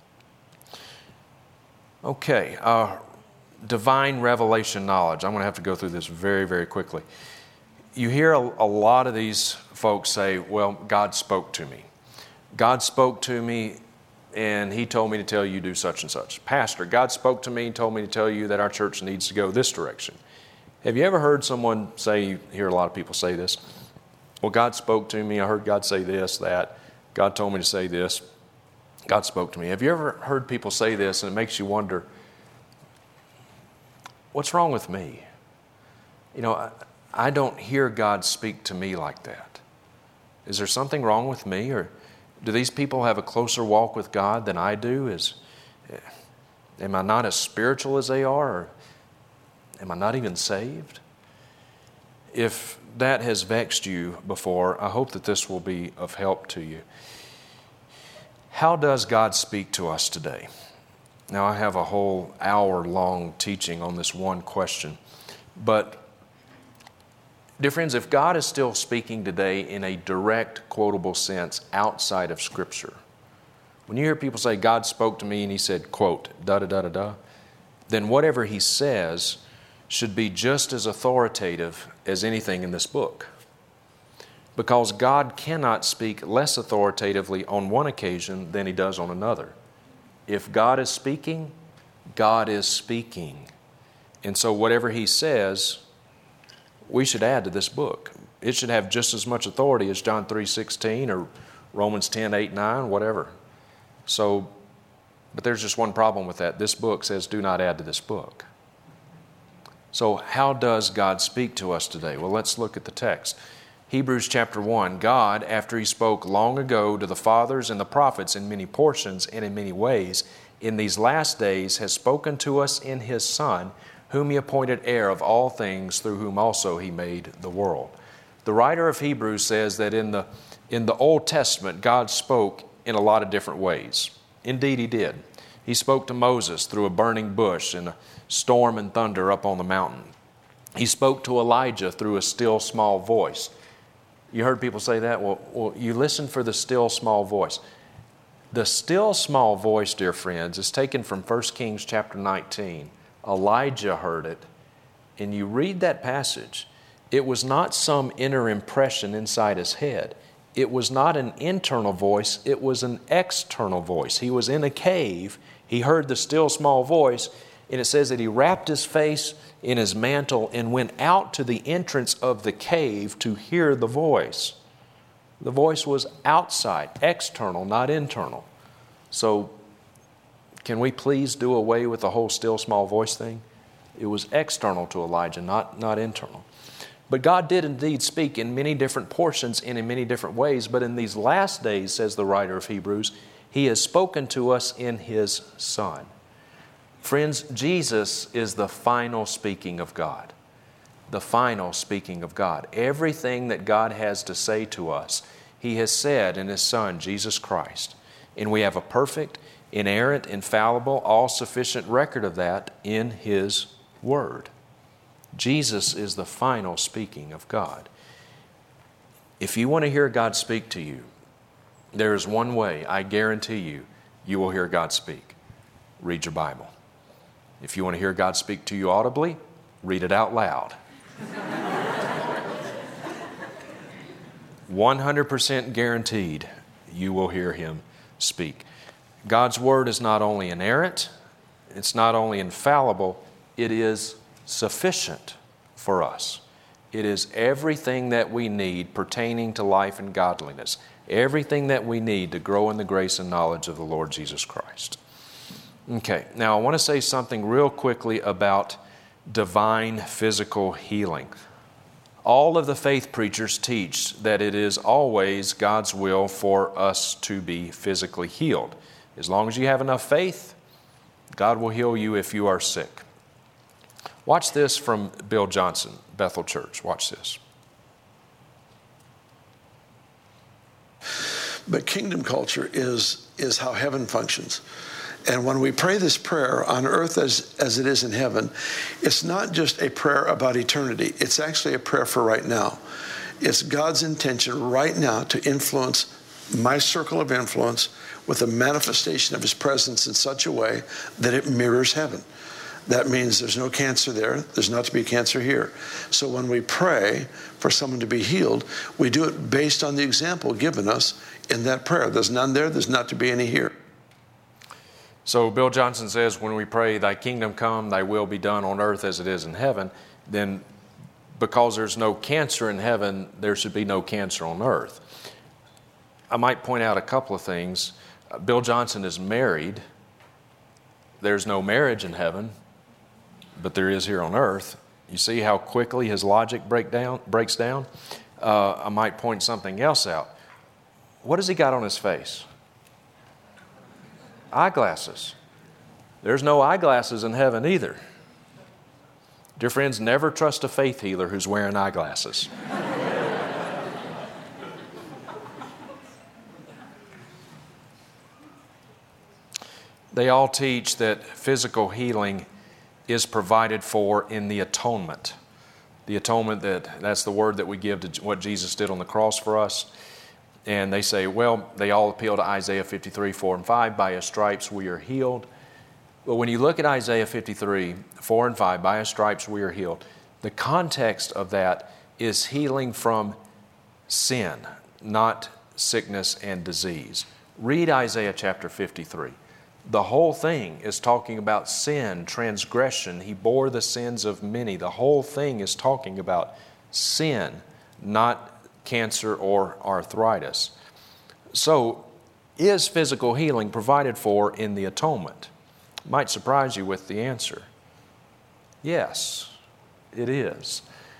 Okay. Divine revelation knowledge. I'm going to have to go through this very, very quickly. You hear a lot of these folks say, well, God spoke to me. God spoke to me and he told me to tell you do such and such. Pastor, God spoke to me and told me to tell you that our church needs to go this direction. Have you ever heard someone say, you hear a lot of people say this, well, God spoke to me, I heard God say this, that, God told me to say this, God spoke to me. Have you ever heard people say this and it makes you wonder, what's wrong with me? You know, I don't hear God speak to me like that. Is there something wrong with me? Or do these people have a closer walk with God than I do? Am I not as spiritual as they are? Or am I not even saved? If that has vexed you before, I hope that this will be of help to you. How does God speak to us today? Now, I have a whole hour-long teaching on this one question, but dear friends, if God is still speaking today in a direct, quotable sense outside of Scripture, when you hear people say, God spoke to me and He said, quote, da-da-da-da-da, then whatever He says should be just as authoritative as anything in this book. Because God cannot speak less authoritatively on one occasion than He does on another. If God is speaking, God is speaking. And so whatever He says, we should add to this book. It should have just as much authority as John 3:16 or Romans 10:8-9, whatever. So, but there's just one problem with that. This book says, do not add to this book. So how does God speak to us today? Well, let's look at the text. Hebrews chapter 1, God, after He spoke long ago to the fathers and the prophets in many portions and in many ways, in these last days has spoken to us in His Son, whom He appointed heir of all things, through whom also He made the world. The writer of Hebrews says that in the Old Testament, God spoke in a lot of different ways. Indeed, He did. He spoke to Moses through a burning bush and a storm and thunder up on the mountain. He spoke to Elijah through a still small voice. You heard people say that? Well, you listen for the still small voice. The still small voice, dear friends, is taken from 1 Kings chapter 19. Elijah heard it, and you read that passage. It was not some inner impression inside his head. It was not an internal voice. It was an external voice. He was in a cave. He heard the still small voice, and it says that he wrapped his face in his mantle and went out to the entrance of the cave to hear the voice. The voice was outside, external, not internal. So, can we please do away with the whole still small voice thing? It was external to Elijah, not internal. But God did indeed speak in many different portions and in many different ways. But in these last days, says the writer of Hebrews, He has spoken to us in His Son. Friends, Jesus is the final speaking of God. The final speaking of God. Everything that God has to say to us, He has said in His Son, Jesus Christ. And we have a perfect, inerrant, infallible, all-sufficient record of that in His Word. Jesus is the final speaking of God. If you want to hear God speak to you, there is one way, I guarantee you will hear God speak. Read your Bible. If you want to hear God speak to you audibly, read it out loud. 100% guaranteed you will hear Him speak. God's Word is not only inerrant, it's not only infallible, it is sufficient for us. It is everything that we need pertaining to life and godliness. Everything that we need to grow in the grace and knowledge of the Lord Jesus Christ. Okay, now I want to say something real quickly about divine physical healing. All of the faith preachers teach that it is always God's will for us to be physically healed. As long as you have enough faith, God will heal you if you are sick. Watch this from Bill Johnson, Bethel Church. Watch this. But kingdom culture is how heaven functions. And when we pray this prayer on earth as it is in heaven, it's not just a prayer about eternity. It's actually a prayer for right now. It's God's intention right now to influence my circle of influence with a manifestation of His presence in such a way that it mirrors heaven. That means there's no cancer there. There's not to be cancer here. So when we pray for someone to be healed, we do it based on the example given us in that prayer. There's none there. There's not to be any here. So Bill Johnson says when we pray, thy kingdom come, thy will be done on earth as it is in heaven, then because there's no cancer in heaven, there should be no cancer on earth. I might point out a couple of things. Bill Johnson is married. There's no marriage in heaven, but there is here on earth. You see how quickly his logic breaks down? I might point something else out. What has he got on his face? Eyeglasses. There's no eyeglasses in heaven either. Dear friends, never trust a faith healer who's wearing eyeglasses. They all teach that physical healing is provided for in the atonement. The atonement, that's the word that we give to what Jesus did on the cross for us. And they say, well, they all appeal to Isaiah 53, 4 and 5, by his stripes we are healed. Well, when you look at Isaiah 53, 4 and 5, by his stripes we are healed, the context of that is healing from sin, not sickness and disease. Read Isaiah chapter 53. The whole thing is talking about sin, transgression. He bore the sins of many. The whole thing is talking about sin, not cancer or arthritis. So, is physical healing provided for in the atonement? Might surprise you with the answer. Yes, it is.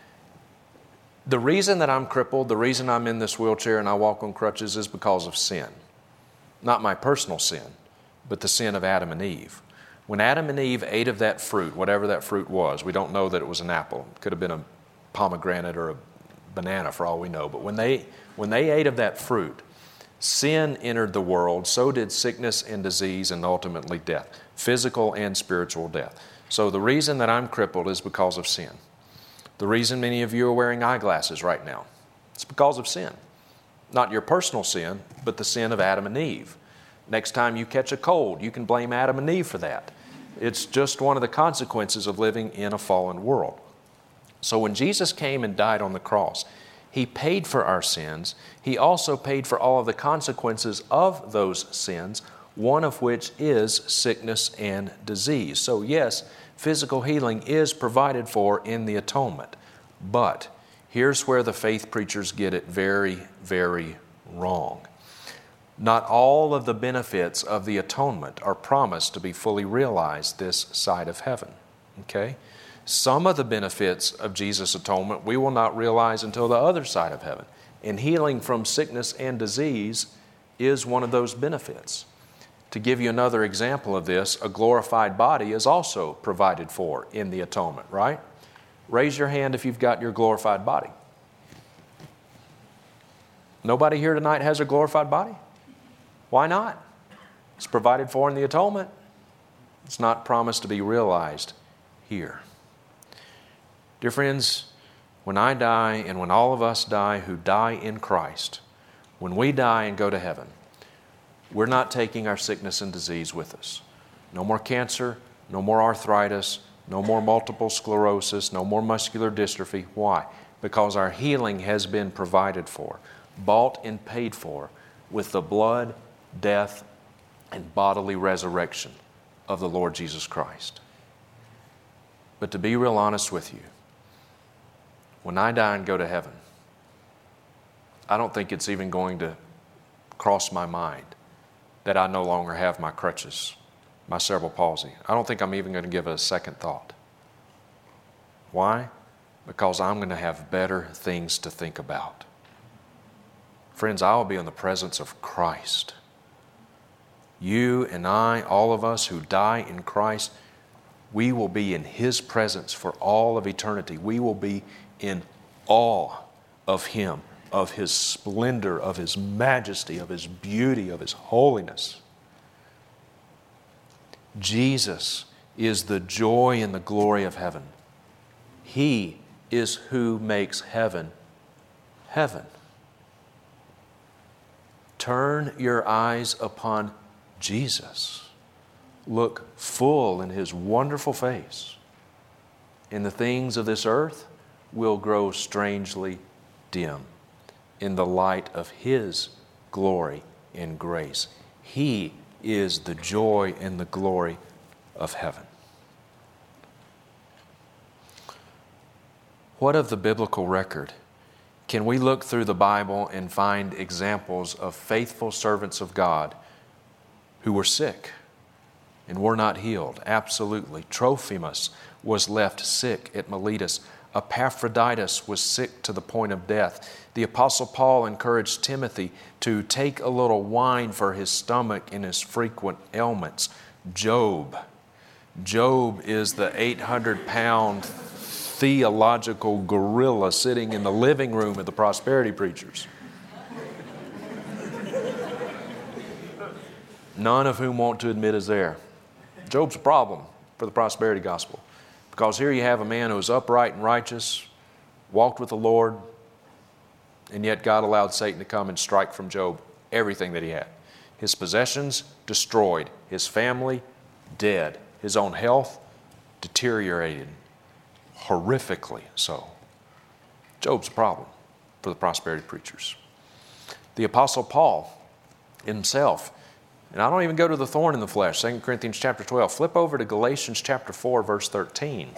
The reason that I'm crippled, the reason I'm in this wheelchair and I walk on crutches is because of sin. Not my personal sin, but the sin of Adam and Eve. When Adam and Eve ate of that fruit, whatever that fruit was, we don't know that it was an apple. It could have been a pomegranate or a banana for all we know. But when they ate of that fruit, sin entered the world, so did sickness and disease and ultimately death, physical and spiritual death. So the reason that I'm crippled is because of sin. The reason many of you are wearing eyeglasses right now, it's because of sin. Not your personal sin, but the sin of Adam and Eve. Next time you catch a cold, you can blame Adam and Eve for that. It's just one of the consequences of living in a fallen world. So when Jesus came and died on the cross, He paid for our sins. He also paid for all of the consequences of those sins, one of which is sickness and disease. So yes, physical healing is provided for in the atonement. But here's where the faith preachers get it very, very wrong. Not all of the benefits of the atonement are promised to be fully realized this side of heaven. Okay? Some of the benefits of Jesus' atonement we will not realize until the other side of heaven. And healing from sickness and disease is one of those benefits. To give you another example of this, a glorified body is also provided for in the atonement, right? Raise your hand if you've got your glorified body. Nobody here tonight has a glorified body? Why not? It's provided for in the atonement. It's not promised to be realized here. Dear friends, when I die and when all of us die who die in Christ, when we die and go to heaven, we're not taking our sickness and disease with us. No more cancer, no more arthritis, no more multiple sclerosis, no more muscular dystrophy. Why? Because our healing has been provided for, bought and paid for with the blood, death, and bodily resurrection of the Lord Jesus Christ. But to be real honest with you, when I die and go to heaven, I don't think it's even going to cross my mind that I no longer have my crutches, my cerebral palsy. I don't think I'm even going to give it a second thought. Why? Because I'm going to have better things to think about. Friends, I will be in the presence of Christ. You and I, all of us who die in Christ, we will be in His presence for all of eternity. We will be in awe of Him, of His splendor, of His majesty, of His beauty, of His holiness. Jesus is the joy and the glory of heaven. He is who makes heaven, heaven. Turn your eyes upon Jesus. Look full in His wonderful face, and the things of this earth will grow strangely dim in the light of His glory and grace. He is the joy and the glory of heaven. What of the biblical record? Can we look through the Bible and find examples of faithful servants of God who were sick and were not healed? Absolutely. Trophimus was left sick at Miletus. Epaphroditus was sick to the point of death. The Apostle Paul encouraged Timothy to take a little wine for his stomach in his frequent ailments. Job is the 800-pound theological gorilla sitting in the living room of the prosperity preachers, none of whom want to admit is there. Job's a problem for the prosperity gospel, because here you have a man who was upright and righteous, walked with the Lord, and yet God allowed Satan to come and strike from Job everything that he had. His possessions destroyed, his family dead, his own health deteriorated, horrifically so. Job's a problem for the prosperity preachers. The Apostle Paul himself, and I don't even go to the thorn in the flesh, 2 Corinthians chapter 12. Flip over to Galatians chapter 4, verse 13.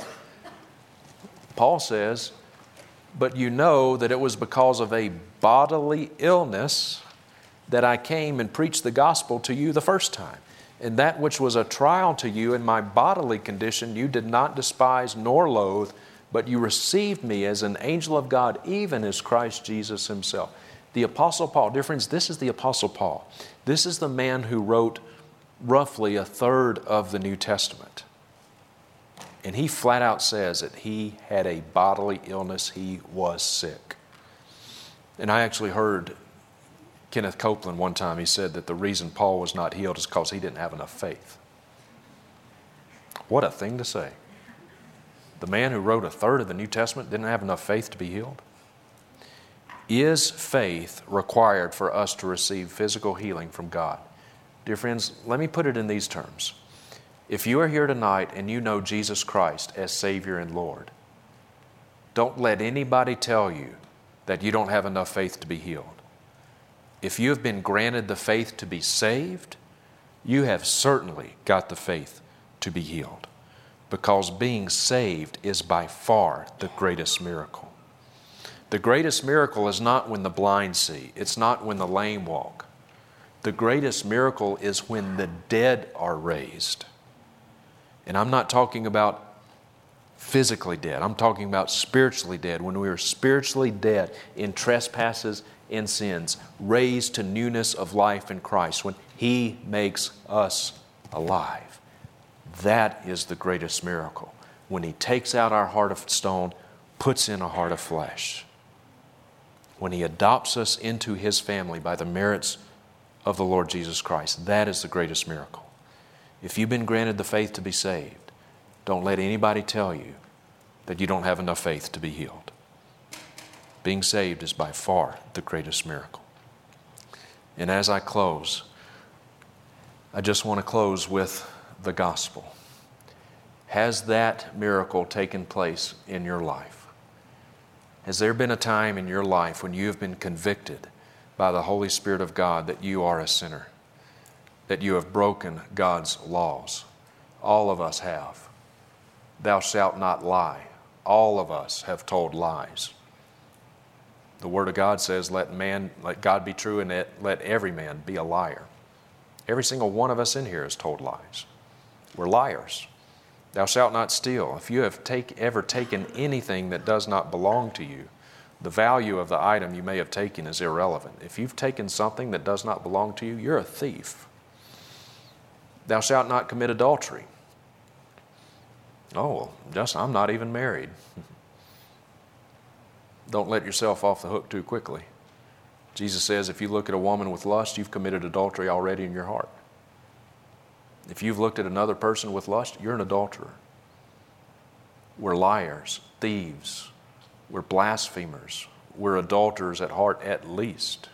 Paul says, "But you know that it was because of a bodily illness that I came and preached the gospel to you the first time. And that which was a trial to you in my bodily condition, you did not despise nor loathe, but you received me as an angel of God, even as Christ Jesus himself." The Apostle Paul, dear friends, this is the Apostle Paul. This is the man who wrote roughly a third of the New Testament. And he flat out says that he had a bodily illness. He was sick. And I actually heard Kenneth Copeland one time, he said that the reason Paul was not healed is because he didn't have enough faith. What a thing to say. The man who wrote a third of the New Testament didn't have enough faith to be healed. Is faith required for us to receive physical healing from God? Dear friends, let me put it in these terms. If you are here tonight and you know Jesus Christ as Savior and Lord, don't let anybody tell you that you don't have enough faith to be healed. If you have been granted the faith to be saved, you have certainly got the faith to be healed, because being saved is by far the greatest miracle. The greatest miracle is not when the blind see. It's not when the lame walk. The greatest miracle is when the dead are raised. And I'm not talking about physically dead. I'm talking about spiritually dead. When we are spiritually dead in trespasses and sins, raised to newness of life in Christ, when He makes us alive. That is the greatest miracle. When He takes out our heart of stone, puts in a heart of flesh. When He adopts us into His family by the merits of the Lord Jesus Christ, that is the greatest miracle. If you've been granted the faith to be saved, don't let anybody tell you that you don't have enough faith to be healed. Being saved is by far the greatest miracle. And as I close, I just want to close with the gospel. Has that miracle taken place in your life? Has there been a time in your life when you have been convicted by the Holy Spirit of God that you are a sinner, that you have broken God's laws? All of us have. Thou shalt not lie. All of us have told lies. The Word of God says, let God be true and let every man be a liar. Every single one of us in here has told lies. We're liars. Thou shalt not steal. If you have ever taken anything that does not belong to you, the value of the item you may have taken is irrelevant. If you've taken something that does not belong to you, you're a thief. Thou shalt not commit adultery. Oh, well, I'm not even married. Don't let yourself off the hook too quickly. Jesus says if you look at a woman with lust, you've committed adultery already in your heart. If you've looked at another person with lust, you're an adulterer. We're liars, thieves. We're blasphemers. We're adulterers at heart at least.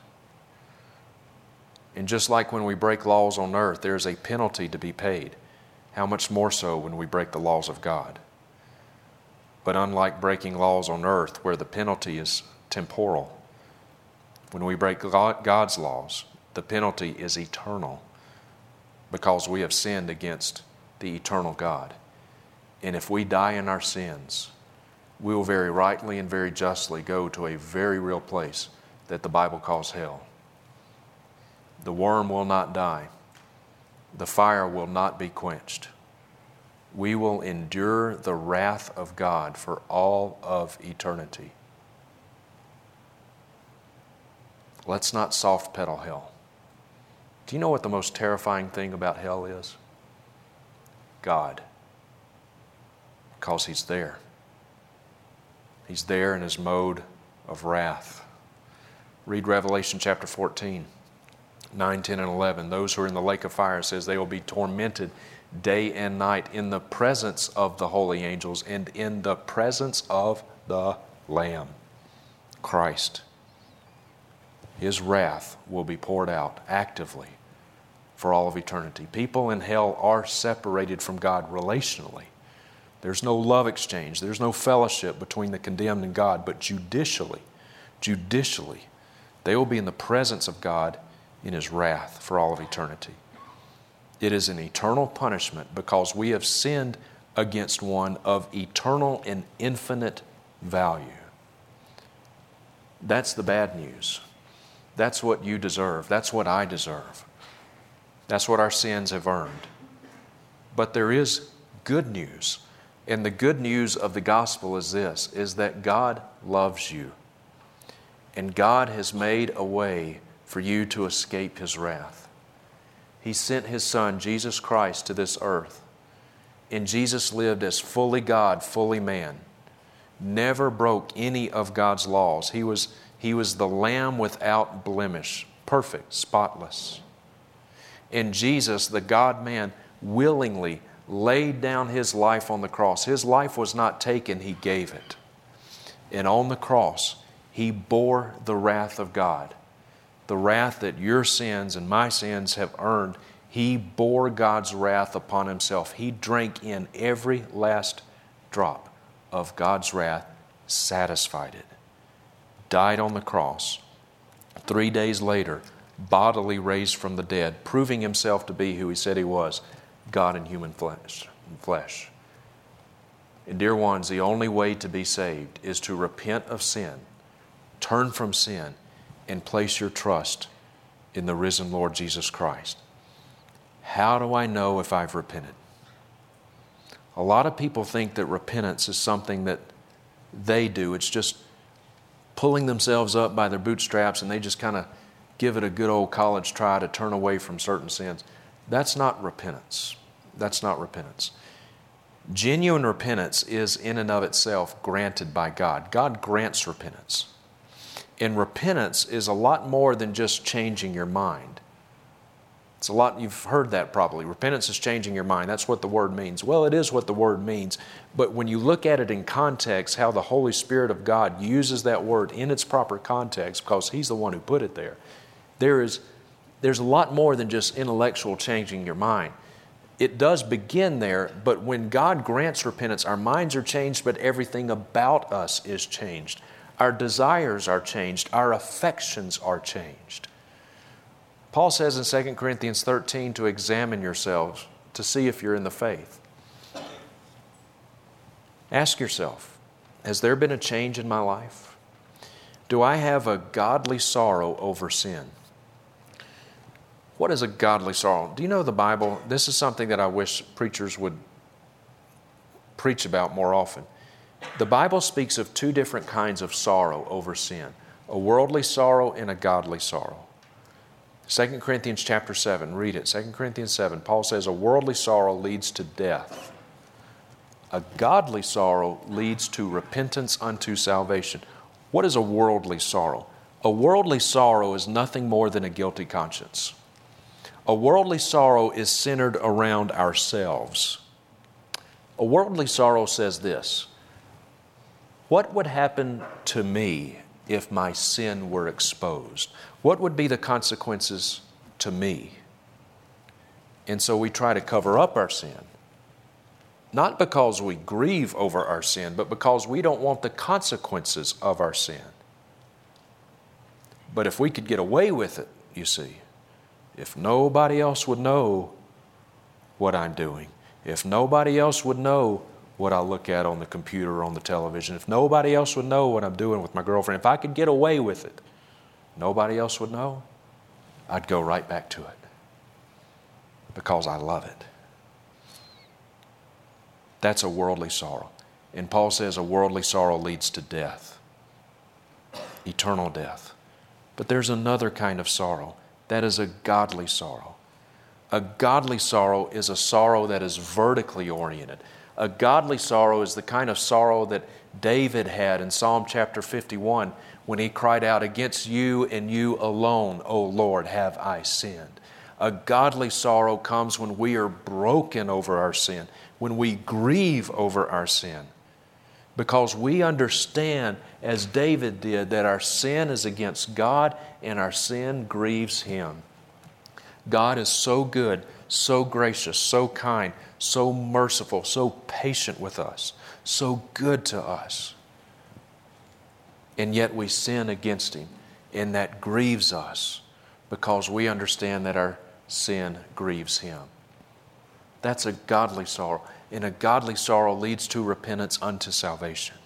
And just like when we break laws on earth, there's a penalty to be paid. How much more so when we break the laws of God? But unlike breaking laws on earth, where the penalty is temporal, when we break God's laws, the penalty is eternal. because we have sinned against the eternal God. And if we die in our sins, we will very rightly and very justly go to a very real place that the Bible calls hell. The worm will not die. The fire will not be quenched. We will endure the wrath of God for all of eternity. Let's not soft pedal hell. Do you know what the most terrifying thing about hell is? God. Because He's there. He's there in His mode of wrath. Read Revelation chapter 14, 9, 10, and 11. Those who are in the lake of fire, it says they will be tormented day and night in the presence of the holy angels and in the presence of the Lamb, Christ. His wrath will be poured out actively for all of eternity. People in hell are separated from God relationally. There's no love exchange. There's no fellowship between the condemned and God, but judicially, they will be in the presence of God in His wrath for all of eternity. It is an eternal punishment because we have sinned against one of eternal and infinite value. That's the bad news. That's what you deserve. That's what I deserve. That's what our sins have earned. But there is good news. And the good news of the gospel is this, is that God loves you. And God has made a way for you to escape His wrath. He sent His Son, Jesus Christ, to this earth. And Jesus lived as fully God, fully man. Never broke any of God's laws. He was the Lamb without blemish, perfect, spotless. And Jesus, the God-man, willingly laid down His life on the cross. His life was not taken, He gave it. And on the cross, He bore the wrath of God. The wrath that your sins and my sins have earned, He bore God's wrath upon Himself. He drank in every last drop of God's wrath, satisfied it. Died on the cross. 3 days later, bodily raised from the dead, proving Himself to be who He said He was, God in human flesh. And dear ones, the only way to be saved is to repent of sin, turn from sin, and place your trust in the risen Lord Jesus Christ. How do I know if I've repented? A lot of people think that repentance is something that they do. It's just pulling themselves up by their bootstraps and they just kind of give it a good old college try to turn away from certain sins. That's not repentance. That's not repentance. Genuine repentance is in and of itself granted by God. God grants repentance. And repentance is a lot more than just changing your mind. It's a lot, you've heard that probably. Repentance is changing your mind. That's what the word means. Well, it is what the word means. But when you look at it in context, how the Holy Spirit of God uses that word in its proper context, because He's the one who put it there, there's a lot more than just intellectual changing your mind. It does begin there, but when God grants repentance, our minds are changed, but everything about us is changed. Our desires are changed. Our affections are changed. Paul says in 2 Corinthians 13 to examine yourselves to see if you're in the faith. Ask yourself, has there been a change in my life? Do I have a godly sorrow over sin? What is a godly sorrow? Do you know the Bible? This is something that I wish preachers would preach about more often. The Bible speaks of two different kinds of sorrow over sin, a worldly sorrow and a godly sorrow. 2 Corinthians chapter 7, read it. 2 Corinthians 7, Paul says, a worldly sorrow leads to death. A godly sorrow leads to repentance unto salvation. What is a worldly sorrow? A worldly sorrow is nothing more than a guilty conscience. A worldly sorrow is centered around ourselves. A worldly sorrow says this: what would happen to me if my sin were exposed? What would be the consequences to me? And so we try to cover up our sin. Not because we grieve over our sin, but because we don't want the consequences of our sin. But if we could get away with it, you see, if nobody else would know, what I'm doing, if nobody else would know what I look at on the computer or on the television, if nobody else would know what I'm doing with my girlfriend, if I could get away with it, nobody else would know, I'd go right back to it because I love it. That's a worldly sorrow. And Paul says a worldly sorrow leads to death, eternal death. But there's another kind of sorrow. That is a godly sorrow. A godly sorrow is a sorrow that is vertically oriented. A godly sorrow is the kind of sorrow that David had in Psalm chapter 51 when he cried out, "Against you and you alone, O Lord, have I sinned." A godly sorrow comes when we are broken over our sin, when we grieve over our sin, because we understand, as David did, that our sin is against God and our sin grieves Him. God is so good, so gracious, so kind, so merciful, so patient with us, so good to us. And yet we sin against Him, and that grieves us because we understand that our sin grieves Him. That's a godly sorrow, and a godly sorrow leads to repentance unto salvation.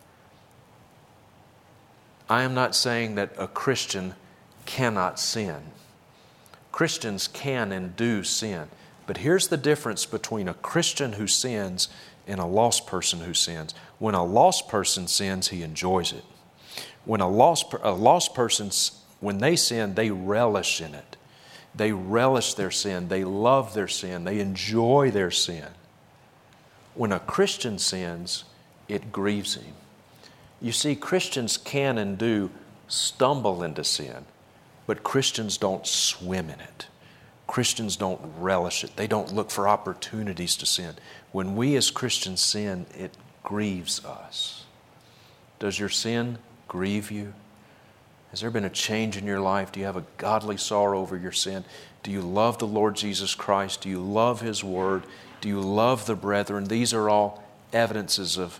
I am not saying that a Christian cannot sin. Christians can and do sin. But here's the difference between a Christian who sins and a lost person who sins. When a lost person sins, he enjoys it. When a lost person, when they sin, they relish in it. They relish their sin. They love their sin. They enjoy their sin. When a Christian sins, it grieves him. You see, Christians can and do stumble into sin, but Christians don't swim in it. Christians don't relish it. They don't look for opportunities to sin. When we as Christians sin, it grieves us. Does your sin grieve you? Has there been a change in your life? Do you have a godly sorrow over your sin? Do you love the Lord Jesus Christ? Do you love His Word? Do you love the brethren? These are all evidences of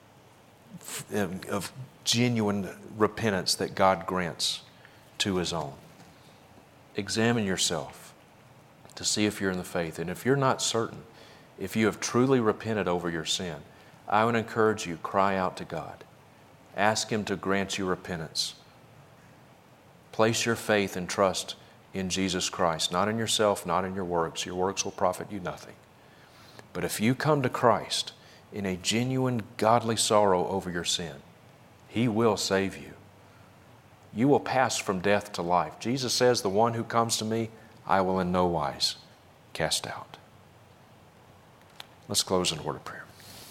genuine repentance that God grants to His own. Examine yourself to see if you're in the faith. And if you're not certain, if you have truly repented over your sin, I would encourage you, cry out to God. Ask Him to grant you repentance. Place your faith and trust in Jesus Christ, not in yourself, not in your works. Your works will profit you nothing. But if you come to Christ in a genuine godly sorrow over your sin, He will save you. You will pass from death to life. Jesus says, "The one who comes to me, I will in no wise cast out." Let's close in a word of prayer.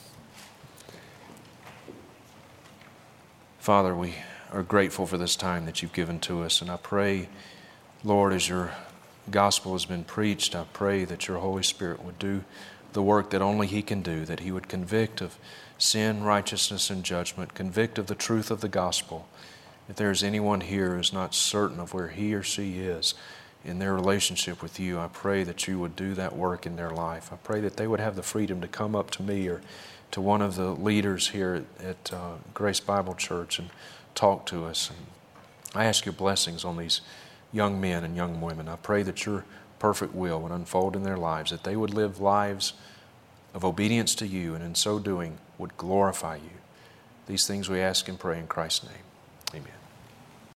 Father, we are grateful for this time that You've given to us, and I pray, Lord, as Your gospel has been preached, I pray that Your Holy Spirit would do the work that only He can do, that He would convict of sin, righteousness, and judgment, convict of the truth of the gospel. If there is anyone here who is not certain of where he or she is in their relationship with You, I pray that You would do that work in their life. I pray that they would have the freedom to come up to me or to one of the leaders here at Grace Bible Church and talk to us. And I ask Your blessings on these young men and young women. I pray that Your perfect will would unfold in their lives, that they would live lives of obedience to You, and in so doing would glorify You. These things we ask and pray in Christ's name. Amen.